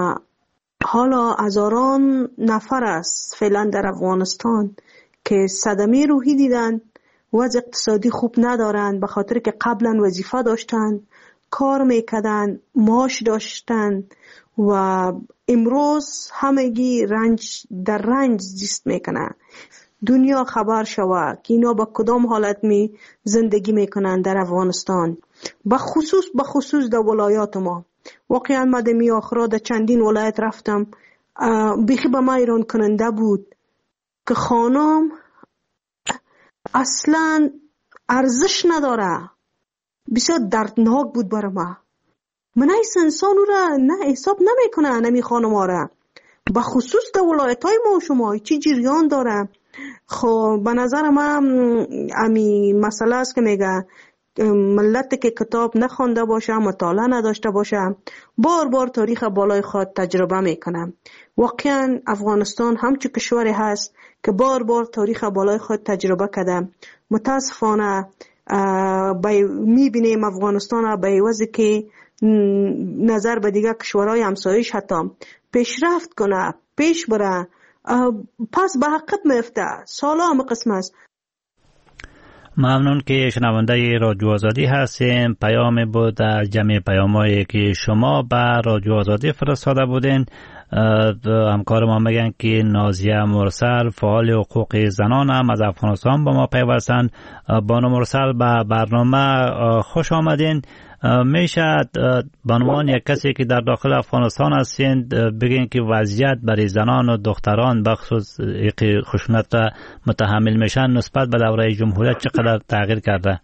حالا هزاران نفر است فعلا در افغانستان که صدمه روحی دیدن، وضع اقتصادی خوب ندارن به خاطر که قبلا وظیفه داشتن کار میکردن معاش داشتن و امروز همگی در رنج زیست میکنن. دنیا خبر شوه که اینا با کدام حالت زندگی میکنن در افغانستان، به خصوص در ولایات ما. واقعا من دمی آخرا در چندین ولایت رفتم بیخی به ما ایران کننده بود که خانم اصلا ارزش نداره. بسیار دردناک بود برای من ایس انسان را نه حساب نمیکنه نمی خانم ها را، به خصوص در ولایت های ما شما چی جریان داره. خب به نظر من امی مسئله است که میگه ملت که کتاب نخوانده باشه مطالعه نداشته باشه بار تاریخ بالای خود تجربه میکنه. واقعا افغانستان همچون کشوری هست که بار تاریخ بالای خود تجربه کرده. متاسفانه میبینیم افغانستان به عوضی که نظر به دیگه کشورهای همسایش حتی پیشرفت کنه پیش بره پس به حقیقت میفته. سالا هم قسم است. ممنون که شنونده رادیو آزادی هستیم. پیام بود از جمعی پیامایی که شما به رادیو آزادی فرستاده بودین. همکار ما میگن که نازیه مرسل فعال حقوق زنان هم از افغانستان با ما پیوستن. بانو مرسل به برنامه خوش آمدین. میشه به عنوان یک کسی که در داخل افغانستان هستین بگین که وضعیت برای زنان و دختران بخصوص خشونت را متحمل میشن نسبت به دوره جمهوریت چقدر تغییر کرده؟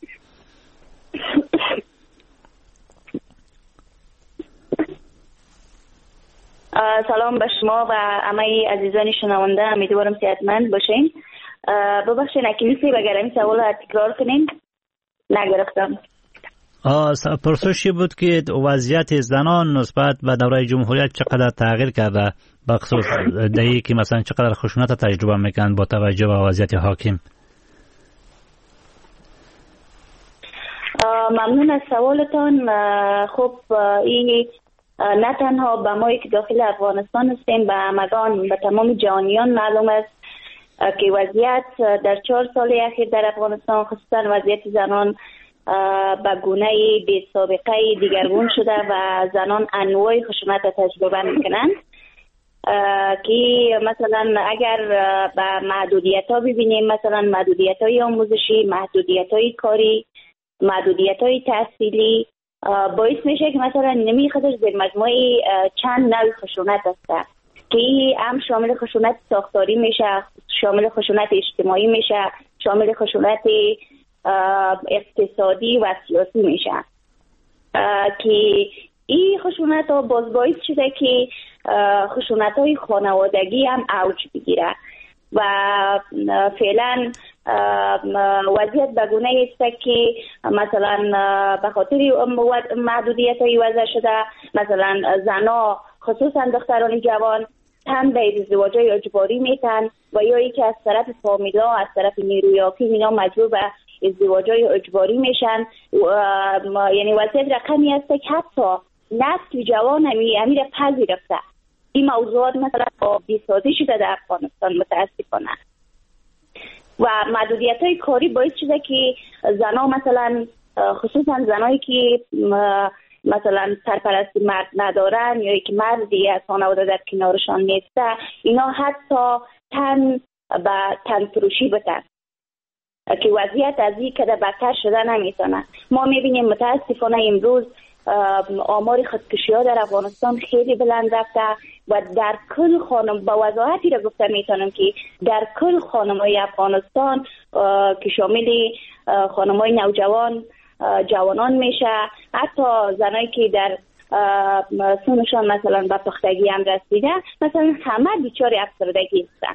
سلام به شما و همه عزیزان شنونده. امیدوارم صحتمند باشین. ببخشید اکلیسی اگر این سوال تکرار کنین نگرفتم. پرسشی بود که وضعیت زنان نسبت به دوره جمهوریت چقدر تغییر کرده، بخصوص دهی که مثلا چقدر خشونت تجربه میکنن با توجه به وضعیت حاکم. ممنون از سوالتان. خب این نه تنها به ما که داخل افغانستان هستیم، به همگان، به تمام جهانیان معلوم است که وضعیت در 4 سال اخیر در افغانستان، خصوصا وضعیت زنان، به گونه بی سابقه دیگرگون شده و زنان انواع خشونت تجربه میکنند که مثلا اگر به محدودیت ها ببینیم، مثلا محدودیت های آموزشی، محدودیت های کاری، محدودیت های تحصیلی، باعث میشه که مثلا نمی خودش زیر مجموعه چند نوع خشونت است که هم شامل خشونت ساختاری میشه، شامل خشونت اجتماعی میشه، شامل خشونت اقتصادی و سیاسی میشه که این خشونت ها باعث شده که خشونت های خانوادگی هم اوج بگیره و فعلا وضعیت بگونه است که مثلا به خاطر محدودیت های وضع شده، مثلا زنها خصوصا دختران جوان هم به ازدواج‌های اجباری میتن و یا ای که از طرف فامیلا، از طرف نیروی حاکم اینا مجبور به ازدواج‌های اجباری میشن. یعنی وضعیت رقمی است که حتی نسل جوان امیر پذیرفته این موضوعات مثلا بی‌سازی شده در افغانستان متاسفانه و محدودیت‌های کاری باعث شده که زنها مثلا خصوصا زنایی که مثلا سرپرستی مرد ندارن یا که مردی از خانواده در کنارشان نیسته، اینا حتی تن فروشی بتن که وضعیت از این که بدتر شده نمیتونه. ما میبینیم متاسفانه امروز آمار خودکشی ها در افغانستان خیلی بلند رفته و در کل خانم با وضاحتی را گفته میتونم که در کل خانم های افغانستان که شامل خانم های نوجوان، جوانان میشه، حتی زنایی که در سنشان مثلا به پختگی هم رسیده، مثلا همه بیچاره افسردگی هستن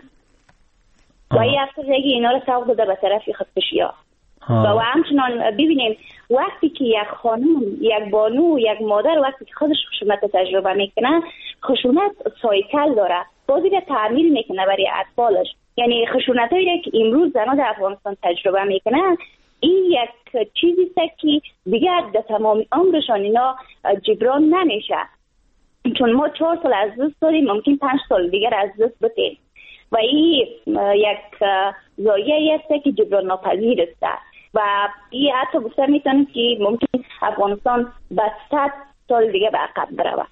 و این افسردگی اینا رو سوق داده به طرف خودکشی ها. و همچنان ببینیم وقتی که یک خانم، یک بانو، یک مادر وقتی که خودش خشونت تجربه میکنه، خشونت سایکل داره، بازی را تعمیل میکنه برای اطفالش. یعنی خشونت هایی که امروز زنها در افغانستان تجربه میکنن، این یک چیزی است که دیگر در تمام عمرشان اینا جبران نمیشه، چون ما 4 سال از دست داریم، ممکن 5 سال دیگر از دست بدیم و این یک ضایعه است که جبران ناپذیر است و این حتی گفته میتونم که ممکن افغانستان به 100 سال دیگه به عقب برود.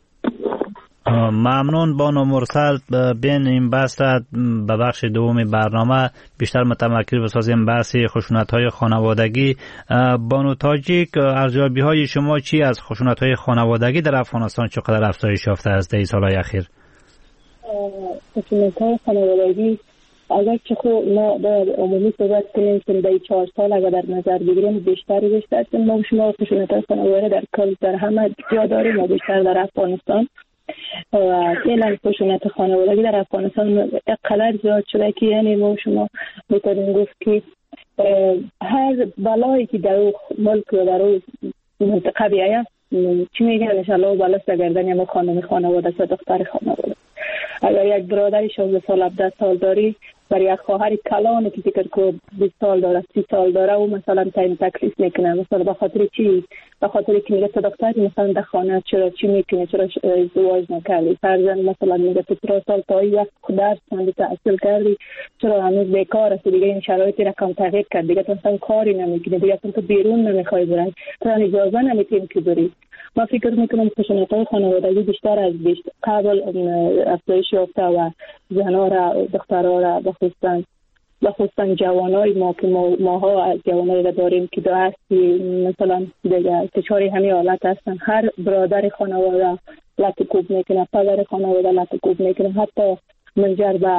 ممنون بانو مرسل. بین این بحث را به بخش دوم برنامه بیشتر متمرکز بسازیم، بحث خشونت‌های خانوادگی. بانو تاجیک، ارزیابی های شما چی از خشونت‌های خانوادگی در افغانستان چقدر افزایش یافته است در سال‌های اخیر؟ خشونت‌های خانوادگی اگر که خود ما در عمومی صحبت کنیم که در 4 سال اگر در نظر بگیریم بیشتر ما شما خشونت‌های خانوادگی در کل در همه جا داریم و بیشتر در افغانستان و فعلا خشونت خانوادگی در افغانستان اقلر زیاد شده که یعنی ما شما میتونیم گفت که هر بلایی که در ملک و در منطقه بیاید چی میگن انشالله بلا سگردن یا خانواده است، دختر خانواده. اگر یک برادری 16 سال 17 سال داری، برای یک خواهر کلانی که فکر که 20 سال داره 30 سال داره و مثلا تعیین تکلیف میکنه، مثلا به خاطر چی؟ به خاطر که میگه تو دختری مثلا در خانه چرا چی میکنی، چرا ازدواج نکردی، فرزند مثلا میگه تو 3 سال تا این وقت درس خوندی تحصیل کردی چرا هنوز بیکار هستی، دیگه این شرایطی رقم تغییر کرد، دیگه تو مثلا کاری نمیکنی، دیگه تو بیرون نمیخوای بری، تو اجازه نمیتونی که بری. ما فکر میکنم خشونت‌های خانوادگی بیشتر از قبل افزایش یافته و زنها را، دخترها را بخصوصا جوانای ما که ماها از جوانایی را داریم که دو هستی مثلا دیگه تشاری همین حالت هستن، هر برادر خانواده لط کوب میکنه، پدر خانواده لط کوب میکنه، حتی منجر به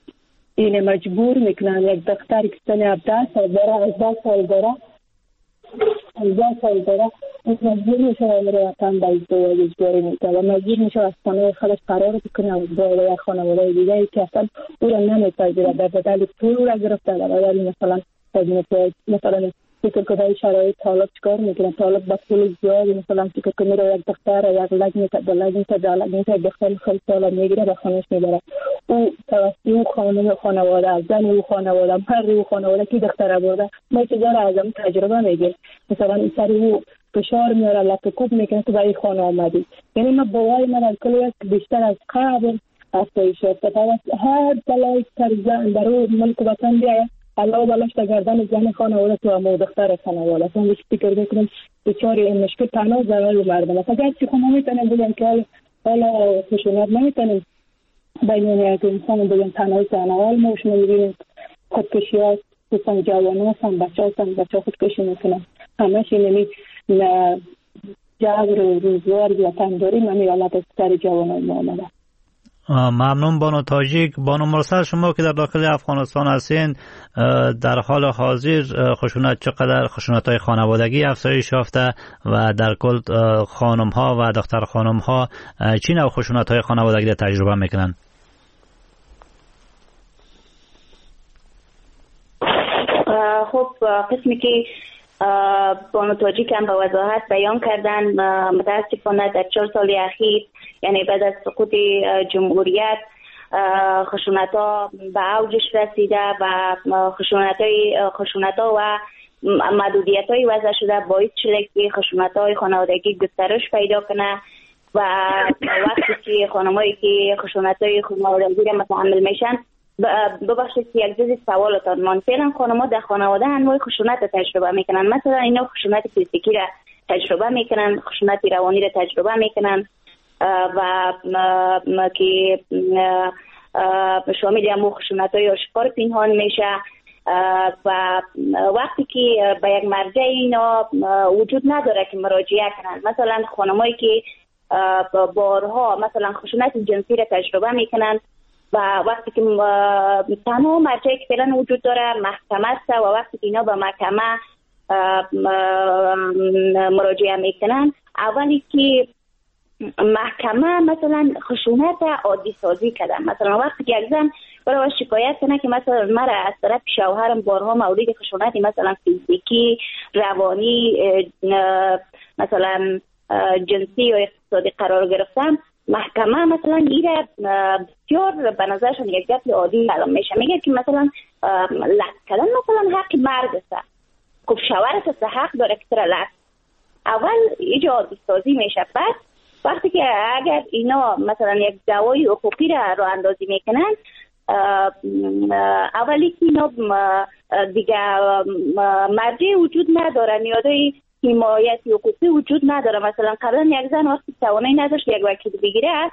این مجبور میکنن یک دختری که سن 17 سال داره 18 سال داره 10 سال داره مجبور میشه امر وطن به ازدواج اجباری میکنه و مجبور میشه از خانه خودش قرار بکنه و با خانواده دیگه که اصلا او را نمیپذیره در بدل پول را گرفته در بدل مثلا فکر کنه شرایط طالب چکار میکنه طالب با پول زیادی مثلا فکر کنه میره یک دختر یک لگنیت دختر خیلی طالب میگیره به خانهش میبره او توسط او خانواده زن او خانواده مرد او خانواده که دختر برده ما چه داره از اون تجربه میگه مثلا این سر او فشار میاره لپکوب میکنه تو برای خانه آمدی یعنی ما باوری من از کل بیشتر از قبل افزایش یافته هر بلای سر زن در او ملک وطن بیاید علاوه بلاش در گردن زن خانواده تو امو دختر خانواده اصلا وقتی فکر میکنم بیچاره این مشکل تنها ضرر مردم است اگر چی خونه میتونیم بگم که حالا خشونت نمیتونیم بین یک انسان بگم تنهای زنوال موش میبینیم خودکشی ها دوستان جوان هستن بچه خودکشی میکنن همش اینمی جبر و روزوار وطن داریم همی حالت سر جوان های معامله. ممنون بانو تاجیک. بانو مرسل شما که در داخل افغانستان هستین در حال حاضر خشونت های خانوادگی افزایش یافته و در کل خانم ها و دختر خانم ها چی نوع خشونت های خانوادگی تجربه میکنن؟ خب قسمی که بانو تاجیک هم به وضاحت بیان کردن متاسفانه در 4 سال اخیر یعنی بعد از سقوط جمهوریت خشونت ها به اوجش رسیده و خشونت ها و محدودیت های وضع شده باعث شده که خشونت های خانوادگی گسترش پیدا کنه و وقتی که خانمایی که خشونت های خانوادگی را متحمل میشن ببخشید که یک جزء سوالتان من فعلا خانم‌ها در خانواده انواع خشونت تجربه میکنن مثلا اینا خشونت فیزیکی را تجربه میکنن خشونت روانی را تجربه میکنن و که شامل همون خشونت‌های آشکار پنهان میشه و وقتی که به یک مرجع اینا وجود نداره که مراجعه کنن مثلا خانمایی که بارها مثلا خشونت جنسی را تجربه میکنن و وقتی که تنها مرجعی که فعلا وجود داره محکمه است و وقتی که اینا به محکمه مراجعه میکنن اولی که محکمه مثلا خشونت عادی سازی کردن مثلا وقتی که یک زن برای شکایت کنه که مثلا مرا از طرف شوهرم بارها مورد خشونت مثلا فیزیکی روانی مثلا جنسی یا اقتصادی قرار گرفتم محکمه مثلا ایره بسیار به نظرشون یک گپ عادی معلوم میشه میگه که مثلا لطف کردن مثلا حق مرد است خب شوهرت است حق داره که تر لطف اول ایجا عادی سازی میشه بعد وقتی که اگر اینا مثلا یک دعوای حقوقی را اندازی میکنن اولی که اینا دیگه مرجع وجود نداره نیازهای حمایت حقوقی وجود نداره مثلا قبلا یک زن وقتی توانایی نداشت یک وکیل بگیره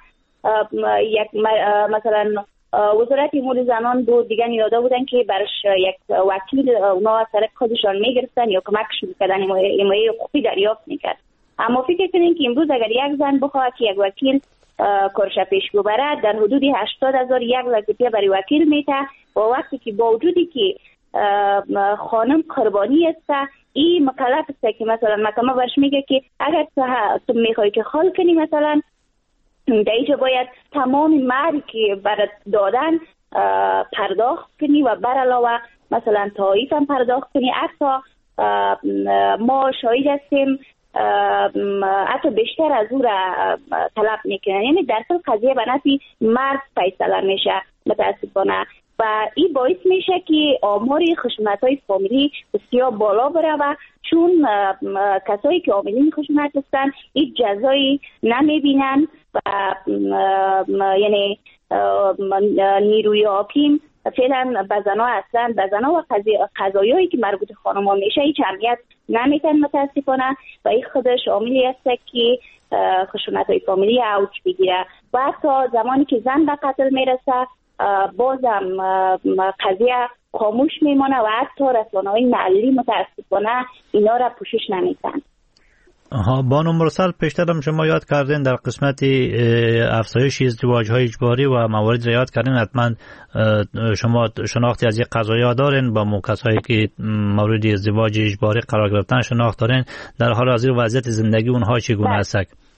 مثلا وزارت امور زنان دو دیگه نیاده بودن که برش یک وکیل اونا از طرف خودشان میگرفتن یا کمکش میکردن حمایت حقوقی دریافت میکرد اما فکر کنین که امروز اگر یک زن بخواد که یک وکیل کارش پیش ببره در حدود 80,000 یک لازمه برای وکیل میته و وقتی که با وجودی که خانم قربانی است این مکلف است که مثلا محکمه برش میگه که اگر تو میخوای که خال کنی مثلا در اینجا باید تمام مهری که برات دادن پرداخت کنی و بر علاوه مثلا تعریف هم پرداخت کنی حتی ما شاهد هستیم حتی بیشتر از او را طلب میکنن یعنی در کل قضیه به نفع مرد فیصله میشه متاسفانه و این باعث میشه که آمار خشونت‌های فامیلی بسیار بالا بره و چون کسایی که عاملین خشونت هستن این جزایی نمیبینن و یعنی نیروی حاکم فعلا به زنها اصلا به زنها و قضایایی که مربوط خانم‌ها میشه هیچ اهمیت نمیتن متاسفانه و این خودش عاملی است که خشونت‌های فامیلی اوج بگیره و حتی زمانی که زن به قتل میرسه بازم قضیه خاموش میمانه و حتی رسانه‌های محلی متاسفانه اینا را پوشش نمیدن. بانو مرسل، پیشترم شما یاد کردین در قسمت افزایش ازدواج‌های اجباری و موارد را یاد کردین. حتما شما شناختی از یک قضایا دارین با کسایی که مورد ازدواج اجباری قرار گرفتن شناخت دارین. در حال حاضر وضعیت زندگی اونها چگونه است؟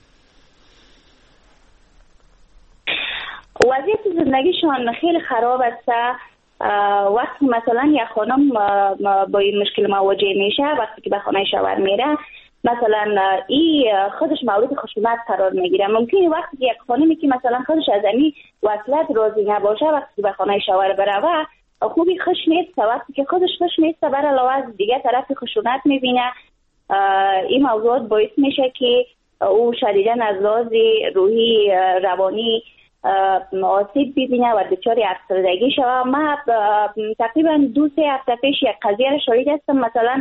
وضعیت زندگیشان خیلی خراب است. وقتی مثلا یک خانم با این مشکل مواجه میشه، وقتی که به خانه شوهر میره، مثلا ای خودش مورد خشونت قرار میگیره. ممکنه وقتی یک خانمی که مثلا خودش از این وصلت راضی نباشه، وقتی به خانه شوهر بره خوبی خوش نیست، وقتی که خودش خوش نیست بر علاوه از دیگه طرف خشونت میبینه، این موضوعات باعث میشه که او شدیداً از لحاظ روحی روانی آسیب ببینه و دچار افسردگی شوه. ما تقریبا 2-3 هفته پیش یک قضیه را شاهد هستم. مثلا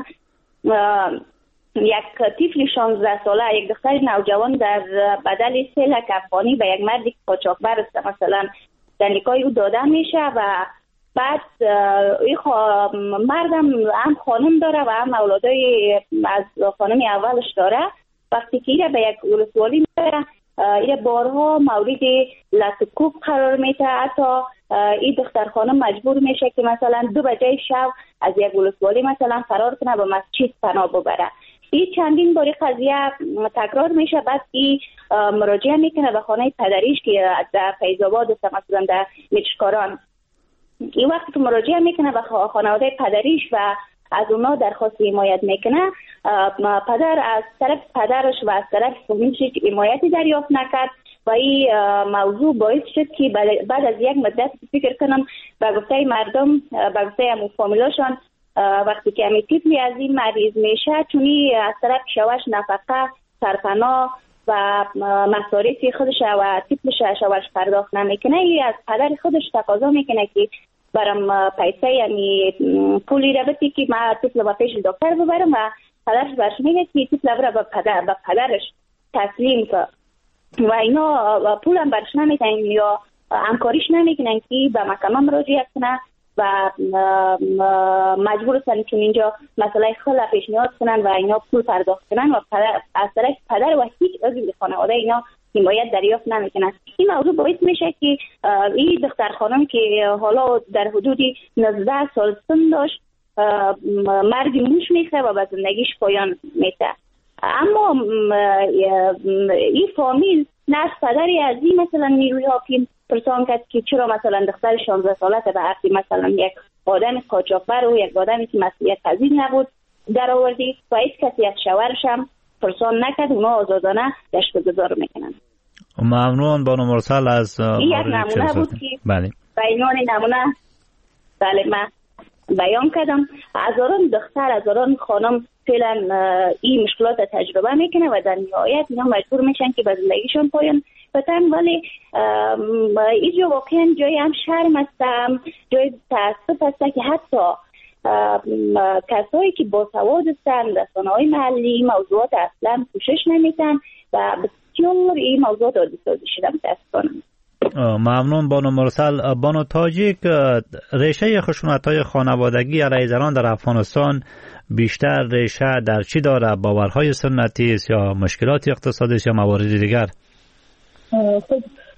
یک طفل 16 ساله، یک دختر نوجوان در بدل 3 لک افغانی به یک مرد قاچاقبر است مثلا در نکاح او داده میشه و بعد این مردم هم خانم داره و هم اولادای از خانم اولش داره. وقتی که ایره به یک ولسوالی میره، ایره بارها مورد لطکوب قرار میده. حتی این دختر خانم مجبور میشه که مثلا 2 بجه شب از یک ولسوالی مثلا فرار کنه و مسجد پناه ببره. این چندین باری قضیه تکرار میشه. بعد این مراجعه میکنه به خانه پدریش که در فیض‌آباد است، مثلا در میچکاران. این وقتی که مراجعه میکنه به خانواده پدریش و از اونا درخواست حمایت میکنه، پدر از طرف پدرش و از طرف فامیلش حمایتی دریافت نکرد و این موضوع باعث شد که بعد از یک مدت فکر کنم به گفته مردم، به گفته همون فامیلاشان، وقتی که همین طفلی از این مریض میشه، چونی از طرف شوهرش نفقه، سرپناه و مصارف خودش و طفلش شوهرش پرداخت نمیکنه، این از پدر خودش تقاضا میکنه که برام پیسه یعنی پولی را بدی که ما طفل با پیش دکتر ببرم و پدرش برش میگه که طفل را به پدرش تسلیم که و اینا پولم برش نمیدن یا همکاریش نمیکنن که به محکمه مراجعه کنه و مجبور هستن که اینجا مسئله خلا پیشنهاد کنن و اینا پول پرداخت کنن و از طرف پدر و هیچ عضو خانواده اینا حمایت دریافت نمیکنن. این موضوع باعث میشه که این دختر خانم که حالا در حدود 19 سال سن داشت، مرگ موش میخه و به زندگیش پایان میده. اما این فامیل نه از پدری از این مثلا نیروی حاکم پرسان کرد که چرا مثلا دختر 16 ساله به حقی مثلا یک آدم قاچاقبر و یک آدمی که مسئولیت پذیر نبود در آوردی و هیچ کسی از شوهرش هم پرسان نکرد. اونا آزادانه گشت‌گذار میکنن. ممنون بانو مرسل از یک نمونه بود که بله بیان نمونه بله من بیان کردم. هزاران دختر، هزاران خانم فعلا این مشکلات تجربه میکنه و در نهایت اینا مجبور میشن که به زندگیشون پایان بدن. ولی اینجا واقعا جای هم شرم است، جای تاسف است که حتی کسایی که باسواد هستند، رسانه‌های محلی موضوعات اصلا کوشش نمیکنن و بسیار این موضوعات عادی سازی شده متاسفانه. ممنون بانو مرسل. بانو تاجیک، ریشه خشونت‌های خانوادگی علیه زنان در افغانستان بیشتر ریشه در چی داره؟ باورهای سنتی است یا مشکلات اقتصادی یا موارد دیگر؟ خب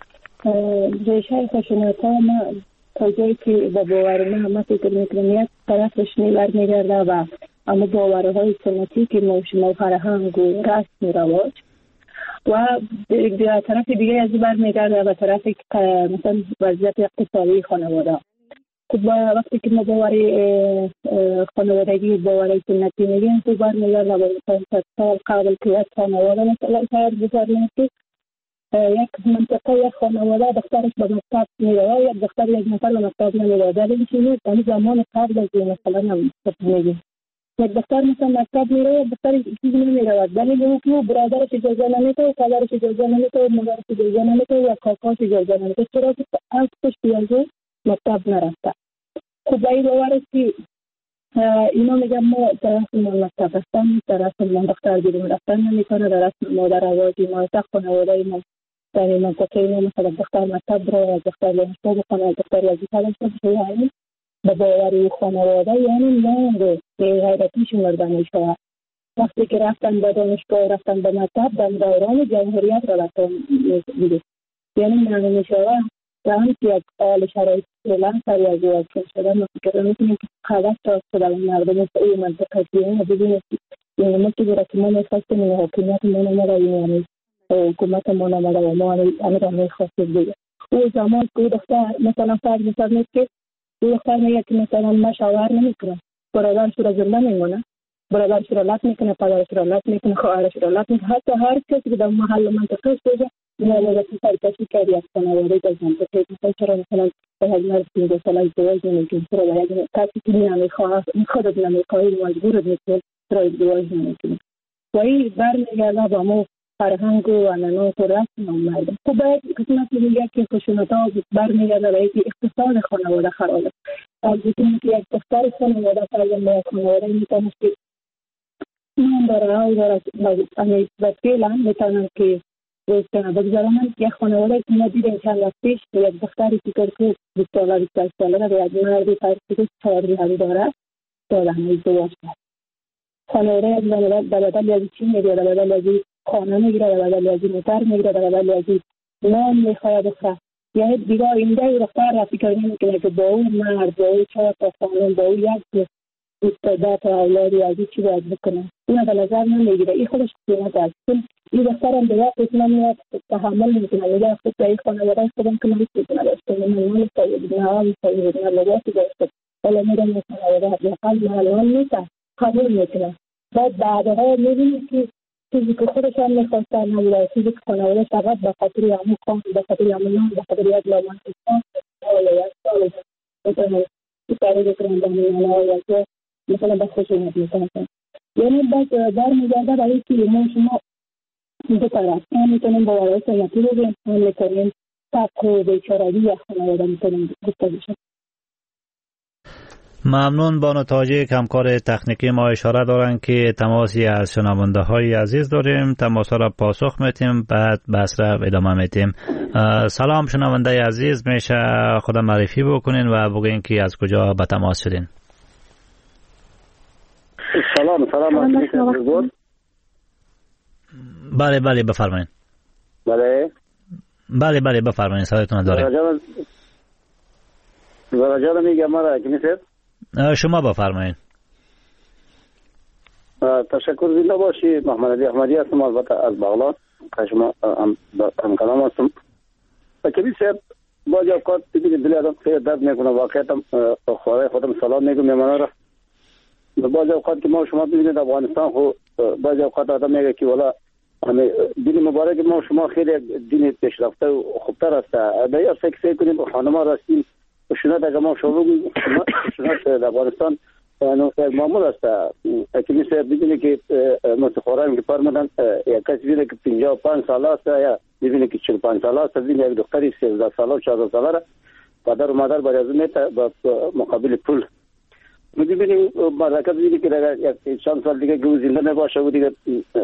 ریشه خشونت‌ها ما تا جایی که با باور ما فکر می‌کنیم یک طرفش برمیگرده و اما باورهای سنتی که ما فرهنگ و رسم و رواج و در طرف دیگه از برمیگرده و طرف مثلا وضعیت اقتصادی خانواده. خب وقتی که ما باوری خانوادگی باوری سنتی میگیم تو برمیگرده و مثلا سال قبل که یک خانواده مثلا شاید بزرگی که یک منطقه یک خانواده دخترش به مکتب میره، یک دختر یک نفر به مکتب نمیره. دلیلش اینه که زمان قبل از مثلا هم میگیم یک دختر مثلا مکتب میره، یک دختر چیزی نمیره. دلیل اینه که برادرش اجازه نمیده، پدرش اجازه نمیده، مادرش اجازه نمیده یا کاکاش اجازه نمیده، چرا که اصلش بیازه مکتب نرفته. خب این باور است که اینا میگم ما طرف من مکتب رفتن، طرف من دختر بیرون رفتن نمیکنه، طرف مادر آوازی ما تا خانواده ما در این منطقه اینا مثلا دختر مکتب رو یا دختر دانشگاه بخونه، دختر وظیفه داشته باشه، یعنی به باوری خانواده یعنی نه به غیرتیش مردن میشه. وقتی که رفتن به دانشگاه رفتن به مکتب در دوران جمهوریت را رفتن دیده. یعنی معلوم شده هم که یک حال شرایط فعلا سر از واقع شده ما فکر میکنیم که خواست تا شده مردم از این منطقه دیگه ببینید یعنی ما که ما میخواستیم این حکومت ما نماره یعنی حکومت ما نماره و ما همه را میخواستیم دیگه. او زمان که دختر مثلا فرض میکنید که دختر میگه که مثلا ما شوهر نمیکنم برادرش را زنده میمونه برادرش را لط میکنه پدرش را لط میکنه خواهرش را لط میکنه حتی هر کسی که در محل منطقه شده میاد سرکشی کردی از خانواده از منطقه مثلا چرا مثلا به یک مرد 15 ساله ازدواج نمیکنی چرا به یک کسی که نمیخواد خودت نمیخوای مجبورت میکنی چرا ازدواج نمیکنی و این برمیگرده با ما فرهنگ و عنعنات و رسم مردم. خب باید قسمت دیگه که خشونت‌ها برمیگرده به اینکه اقتصاد خانواده خرابه. از اینکه یک دختر خانواده فرزند خانواده میتونه که نام داره و داره و فعلا میتونن که روزتنه بگذارن. یک خانواده که ما دیدیم چند وقت پیش یک دختری که 20 ساله 28 ساله و یک مردی فرزند 4 هم داره دادن ازدواج کرد. خانواده از بدل از چی میگیره در بدل از خانه میگیره در بدل از موتر میگیره در بدل از نام میخواه بخواه یعنی دیگه اینجا ای دختر رفتی که نمیکنه که با اون مرد با اون 4 تا خانم با اون یک 20 تا اولادی از چی باید بکنه اون در نظر نمیگیره. این خودش قیمت است. این دختر هم دیگه قسمه میاد تحمل میکنه میگه خود به این خانواده خودم که نمیکنه داشته من سایه نه سایه نه لباسی داشته ولی میرم این خانواده حداقل معلوم نیست قبول میکنه. بعدها میبینید که چیزی که خودش هم میخواستن نبوده چیزی که خانواده فقط به خاطر همون کام به خاطر همون نام به خاطر یک لامن کسان یک سال میتونه کاری بکنن به میانه یا مثلا به خشونت میکنن. یعنی بس برمیگرده برای که ما شما دو طرف هم میتونیم با وارای سنتی رو بیم هم میتونیم تک و بیچارگی یا خانواده میتونیم گفته بشیم. ممنون بانو تاجیک. همکار تکنیکی ما اشاره دارن که تماسی از شنونده های عزیز داریم. تماس را پاسخ میتیم بعد بحث را ادامه میتیم. سلام شنونده عزیز میشه خودم معرفی بکنین و بگین که از کجا به تماس شدین. سلام بله بفرمایید. بله بفرمایید صداتون داریم. زراجان میگم مرا که میشه شما بفرمایید. تشکر زنده باشی. محمد علی احمدی هستم البته از بغلان که شما همکلام هستم. کبیر صاحب باز اوقات ببینید دل آدم خیلی درد میکنه واقعیت خواره خودم سلام میگم میمانه را باز اوقات که ما شما ببینید افغانستان خو باز اوقات آدم میگه که والا دین مبارک ما شما خیلی دین پیشرفته و خوبتر است. در این ارسه که سعی کنیم خانما راستین خشونت اگر ما شروع بگیم خشونت در افغانستان معمول است. که مثل ببینید که متخوران که فرمودن یک کسی بینه که 55 ساله است یا ببینه که 45 ساله است ببینه یک دختری 13 ساله و 14 ساله را پدر و مادر باید از میته با مقابل پول می‌بینیم مرکز ببینید که یک چند سال دیگه که زنده نباشه و دیگه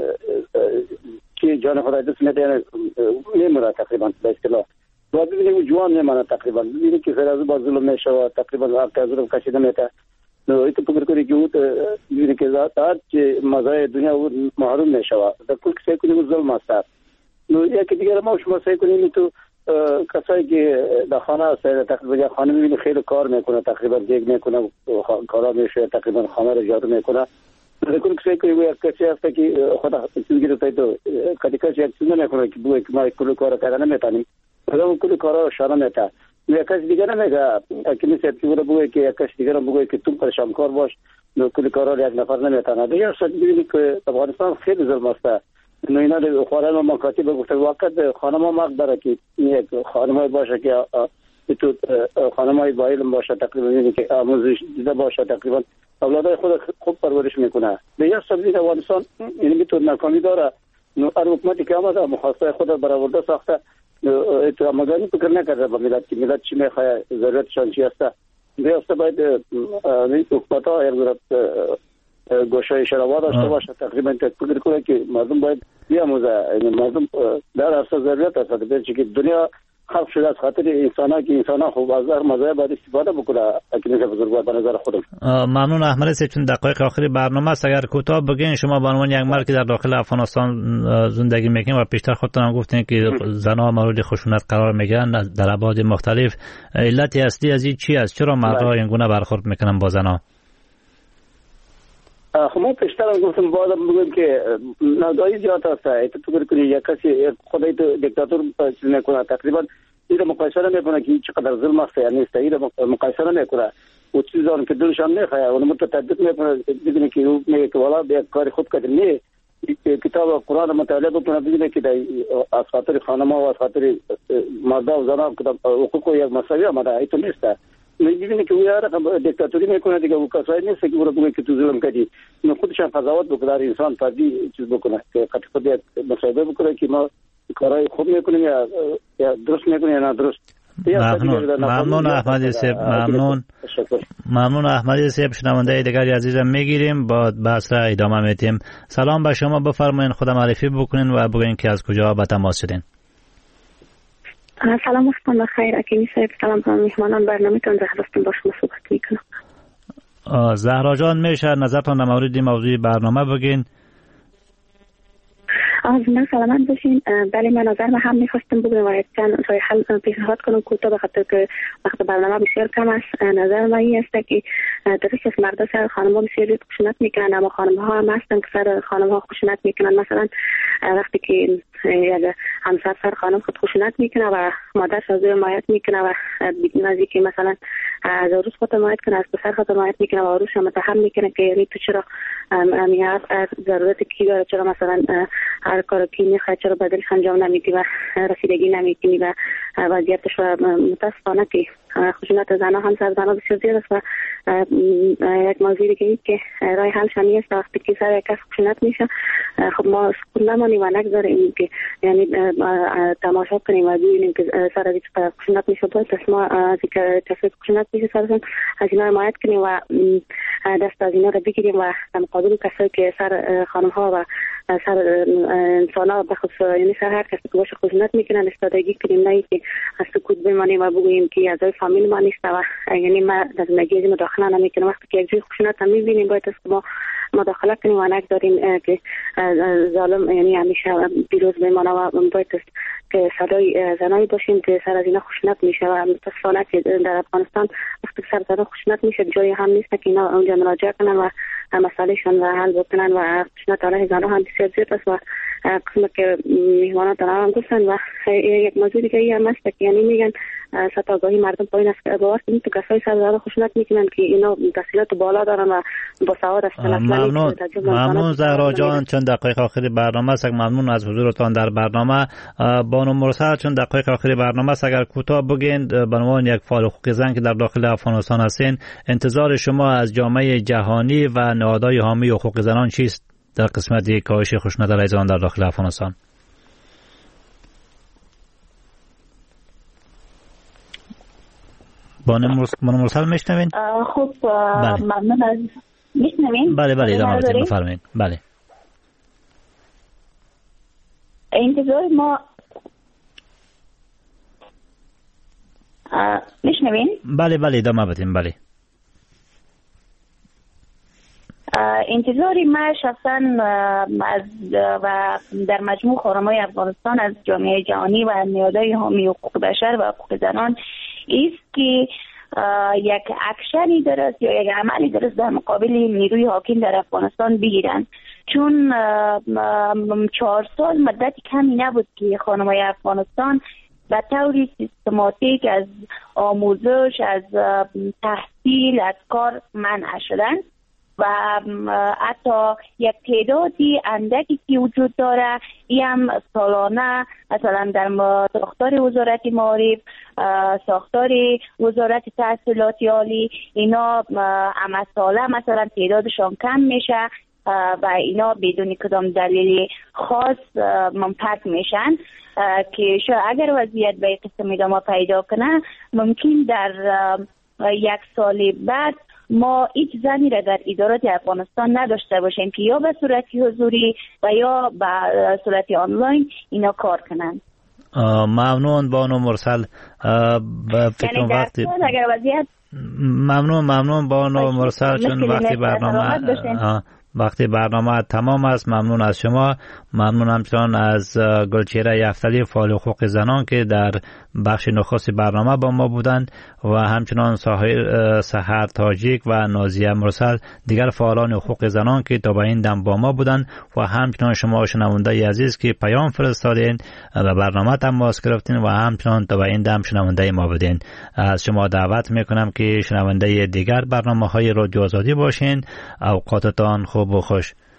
که جان خدا دست میده نمیره تقریبا به اصطلاح و ببینیم جوان نمیمونه تقریبا ببینید که خیلی با ظلم میشه و تقریبا حق از ظلم کشیده میته. نو ایت فکر کنی که اوت ببینید که ذات که مزای دنیا و محروم میشه در کل سعی کنیم ظلم است. نو یکی دیگه ما شما سعی کنیم تو کسایی که در خانه است تقریبا خانه میبینی خیلی کار میکنه تقریبا دیگ میکنه کارا میشه تقریبا خانه رو جارو میکنه. کل کسی که یک کسی هست که خدا چیزی رو تو کدی کسی یک چیز نمیکنه که بوی که ما کل کارا کردن نمیتونیم اون کل کارا شانه میته. یک کسی دیگه نمیگه که مثل که بوی که یک کسی دیگه بوی که تو پرشام کار باش نو کل کارا یک نفر نمیتونه. دیگه شاید ببینید که افغانستان خیلی ظلم است. نو اینا رو خواران ما مکاتب گفته واقعا خانم حق داره که یک خانمای باشه که تو خانمای با علم باشه تقریبا که آموزش دیده باشه تقریبا اولادای خود خوب پرورش میکنه. به یک سبیل افغانستان یعنی میتونه ناکامی داره. نو هر حکومتی که آمده مخواستای خود برآورده ساخته تو مدانی فکر نکرده با ملت که ملت چی میخواه ضرورتشان چی هسته. به است باید حکومت ها یک گوشه شروا داشته باشه تقریبا فکر کنه که مردم باید بیاموزه. مردم در اصل ضرورت هست برای که دنیا خلق شده از خاطر انسان‌ها که انسان‌ها خوب از هر مزایای باید استفاده بکنه. اکنون بزرگوار به نظر خودم. ممنون احمد صاحب. چون دقایق آخری برنامه است، اگر کوتاه بگین شما به عنوان یک مرد که در داخل افغانستان زندگی میکنین و پیشتر خودتون هم گفتین که زنها مورد خشونت قرار میگیرن در ابعاد مختلف، علت اصلی از این چی است؟ چرا مردها این گونه برخورد میکنن با زنها؟ خب ما پیشتر هم گفتم بازم بگویم که نادایی زیاد است. تو فکر کنی یک کسی خدای تو دیکتاتور چیز نکنه، تقریبا این رو مقایسه نمیکنه که چقدر ظلم است یا نیست. این رو مقایسه نمیکنه و چیزان که دلش هم نخواهد اون متطبق میکنه. ببینه که او میگه که والا به کار خود کرده نه، کتاب قرآن مطالعه بکنه ببینه که از خاطر خانم‌ها و از خاطر مردا و زنان حقوق یک مساوی آمده. ایتو نیست. می‌بینی که اون رقم دیکتاتوری میکنه دیگه. او کسایی نیست که اون رو که تو ظلم کردی، اون خودشان قضاوت بکنه، انسان فردی چیز بکنه که خود یک مصاحبه بکنه که ما کارهای خوب میکنیم یا درست میکنیم یا نادرست. ممنون احمدی صاحب. ممنون احمدی صاحب. شنونده دیگری عزیزم میگیریم، با بحث را ادامه میدیم. سلام به شما، بفرمایید خود معرفی بکنین و بگوین که از کجا به تماس شدین. سلام وقتتون بخیر. اکیمی صاحب سلام به مهمانان برنامه‌تون، زهراستون با شما صحبت میکنم. زهرا جان میشه نظرتون در مورد این موضوع برنامه بگین؟ زنده سلامت باشین. بله من نظر ما هم میخواستم بگم و چند راه حل پیشنهاد کنم کوتاه، به خاطر که وقت برنامه بسیار کم است. نظر ما این است که درست است مردا سر خانم‌ها بسیار خشونت میکنن، اما خانم‌ها هم هستن که سر خانم‌ها خشونت میکنن. مثلا وقتی که یک همسر سر خانم خود خشونت میکنه و مادرش از او حمایت میکنه و بدون از اینکه مثلا از عروس خود حمایت کنه، از پسر خود حمایت میکنه و عروس هم متهم میکنه که یعنی تو چرا هر ضرورت کی داره، چرا مثلا هر کار کی میخواد، چرا بدلش انجام نمیدی و رسیدگی نمیکنی و وضعیتش و متاسفانه که خشونت زنها هم سر زنها بسیار زیاد است و یک موضوع دیگه که راه حلش همین است. وقتی که سر یک کس خشونت میشه خب ما سکون نمانیم و نگذاریم که یعنی تماشا کنیم و ببینیم که سر از این خشونت میشه، باید ما از اینکه کسی خشونت میشه سرشون از اینا حمایت کنیم و دست از اینا رو بگیریم و در مقابل کسایی که سر خانم‌ها و سر انسان‌ها بخصوص یعنی سر هر کسی که باشه خشونت میکنن ایستادگی کنیم، نه که از سکوت بمانیم و بگوییم که اعضای فامیل ما نیست و یعنی ما در زندگی از مداخله نمیکنیم. وقتی که یک جای خشونت هم میبینیم باید است که ما مداخله کنیم و نگذاریم که ظالم یعنی همیشه پیروز بمانه و باید است که صدای زنایی باشیم که سر از اینا خشونت میشه و متاسفانه که در افغانستان وقتی سر زنها خشونت میشه جای هم نیست که اینا اونجا مراجعه کنن و مسائلشون را حل بکنن و خشونت علیه زنها هم بسیار زیاد است و قسمت که میهمانان هم گفتن و یک موضوع دیگه ای هم است که یعنی میگن سطح آگاهی مردم پایین است که باور کنید تو کسای سر زنها خشونت میکنن که اینا تحصیلات بالا دارن و با سواد هستن. ممنون زهرا جان. چند دقایق آخری برنامه است، ممنون از حضورتان در برنامه. بانو مرسل چند دقایق آخری برنامه است، اگر کوتاه بگین به عنوان یک فعال حقوق زن که در داخل افغانستان هستین، انتظار شما از جامعه جهانی و نهادهای حامی حقوق زنان چیست در قسمت کاهش خشونت علیه زنان در داخل افغانستان؟ بانو مرسل میشنوین؟ خب ممنون از میشنوین؟ بله ادامه بدید بفرمایید. بله انتظار ما میشنوین؟ بله ادامه بدید. بله انتظاری ما شخصا از و در مجموع خانم‌های افغانستان از جامعه جهانی و نهادهای حامی حقوق بشر و حقوق زنان است که یک اکشنی درست یا یک عملی درست در مقابل نیروی حاکم در افغانستان بگیرن، چون 4 سال مدت کمی نبود که خانم‌های افغانستان به طور سیستماتیک از آموزش، از تحصیل، از کار منع شدن و حتی یک تعدادی اندکی که وجود داره این هم سالانه مثلا در ساختار وزارت معارف، ساختار وزارت تحصیلات عالی اینا ساله مثلا تعدادشان کم میشه و اینا بدون کدام دلیل خاص منفرد میشن که شاید اگر وضعیت به قسم ادامه پیدا کنه ممکن در 1 سال بعد ما هیچ زنی را در ادارات افغانستان نداشته باشیم که یا به صورت حضوری و یا به صورت آنلاین اینا کار کنند. ممنون بانو مرسل. فکر وقتی ممنون بانو مرسل، چون وقتی برنامه تمام است. ممنون از شما. ممنون همچنان از گلچهره یفتلی فعال حقوق زنان که در بخش نخست برنامه با ما بودند و همچنان سحر تاجیک و نازیه مرسل دیگر فعالان حقوق زنان که تا به این دم با ما بودند و همچنان شما شنونده عزیز که پیام فرستادین و برنامه تماس گرفتین و همچنان تا به این دم شنونده ما بودین. از شما دعوت میکنم که شنونده دیگر برنامه‌های رادیو آزادی باشین. اوقاتتان خوب و خوش.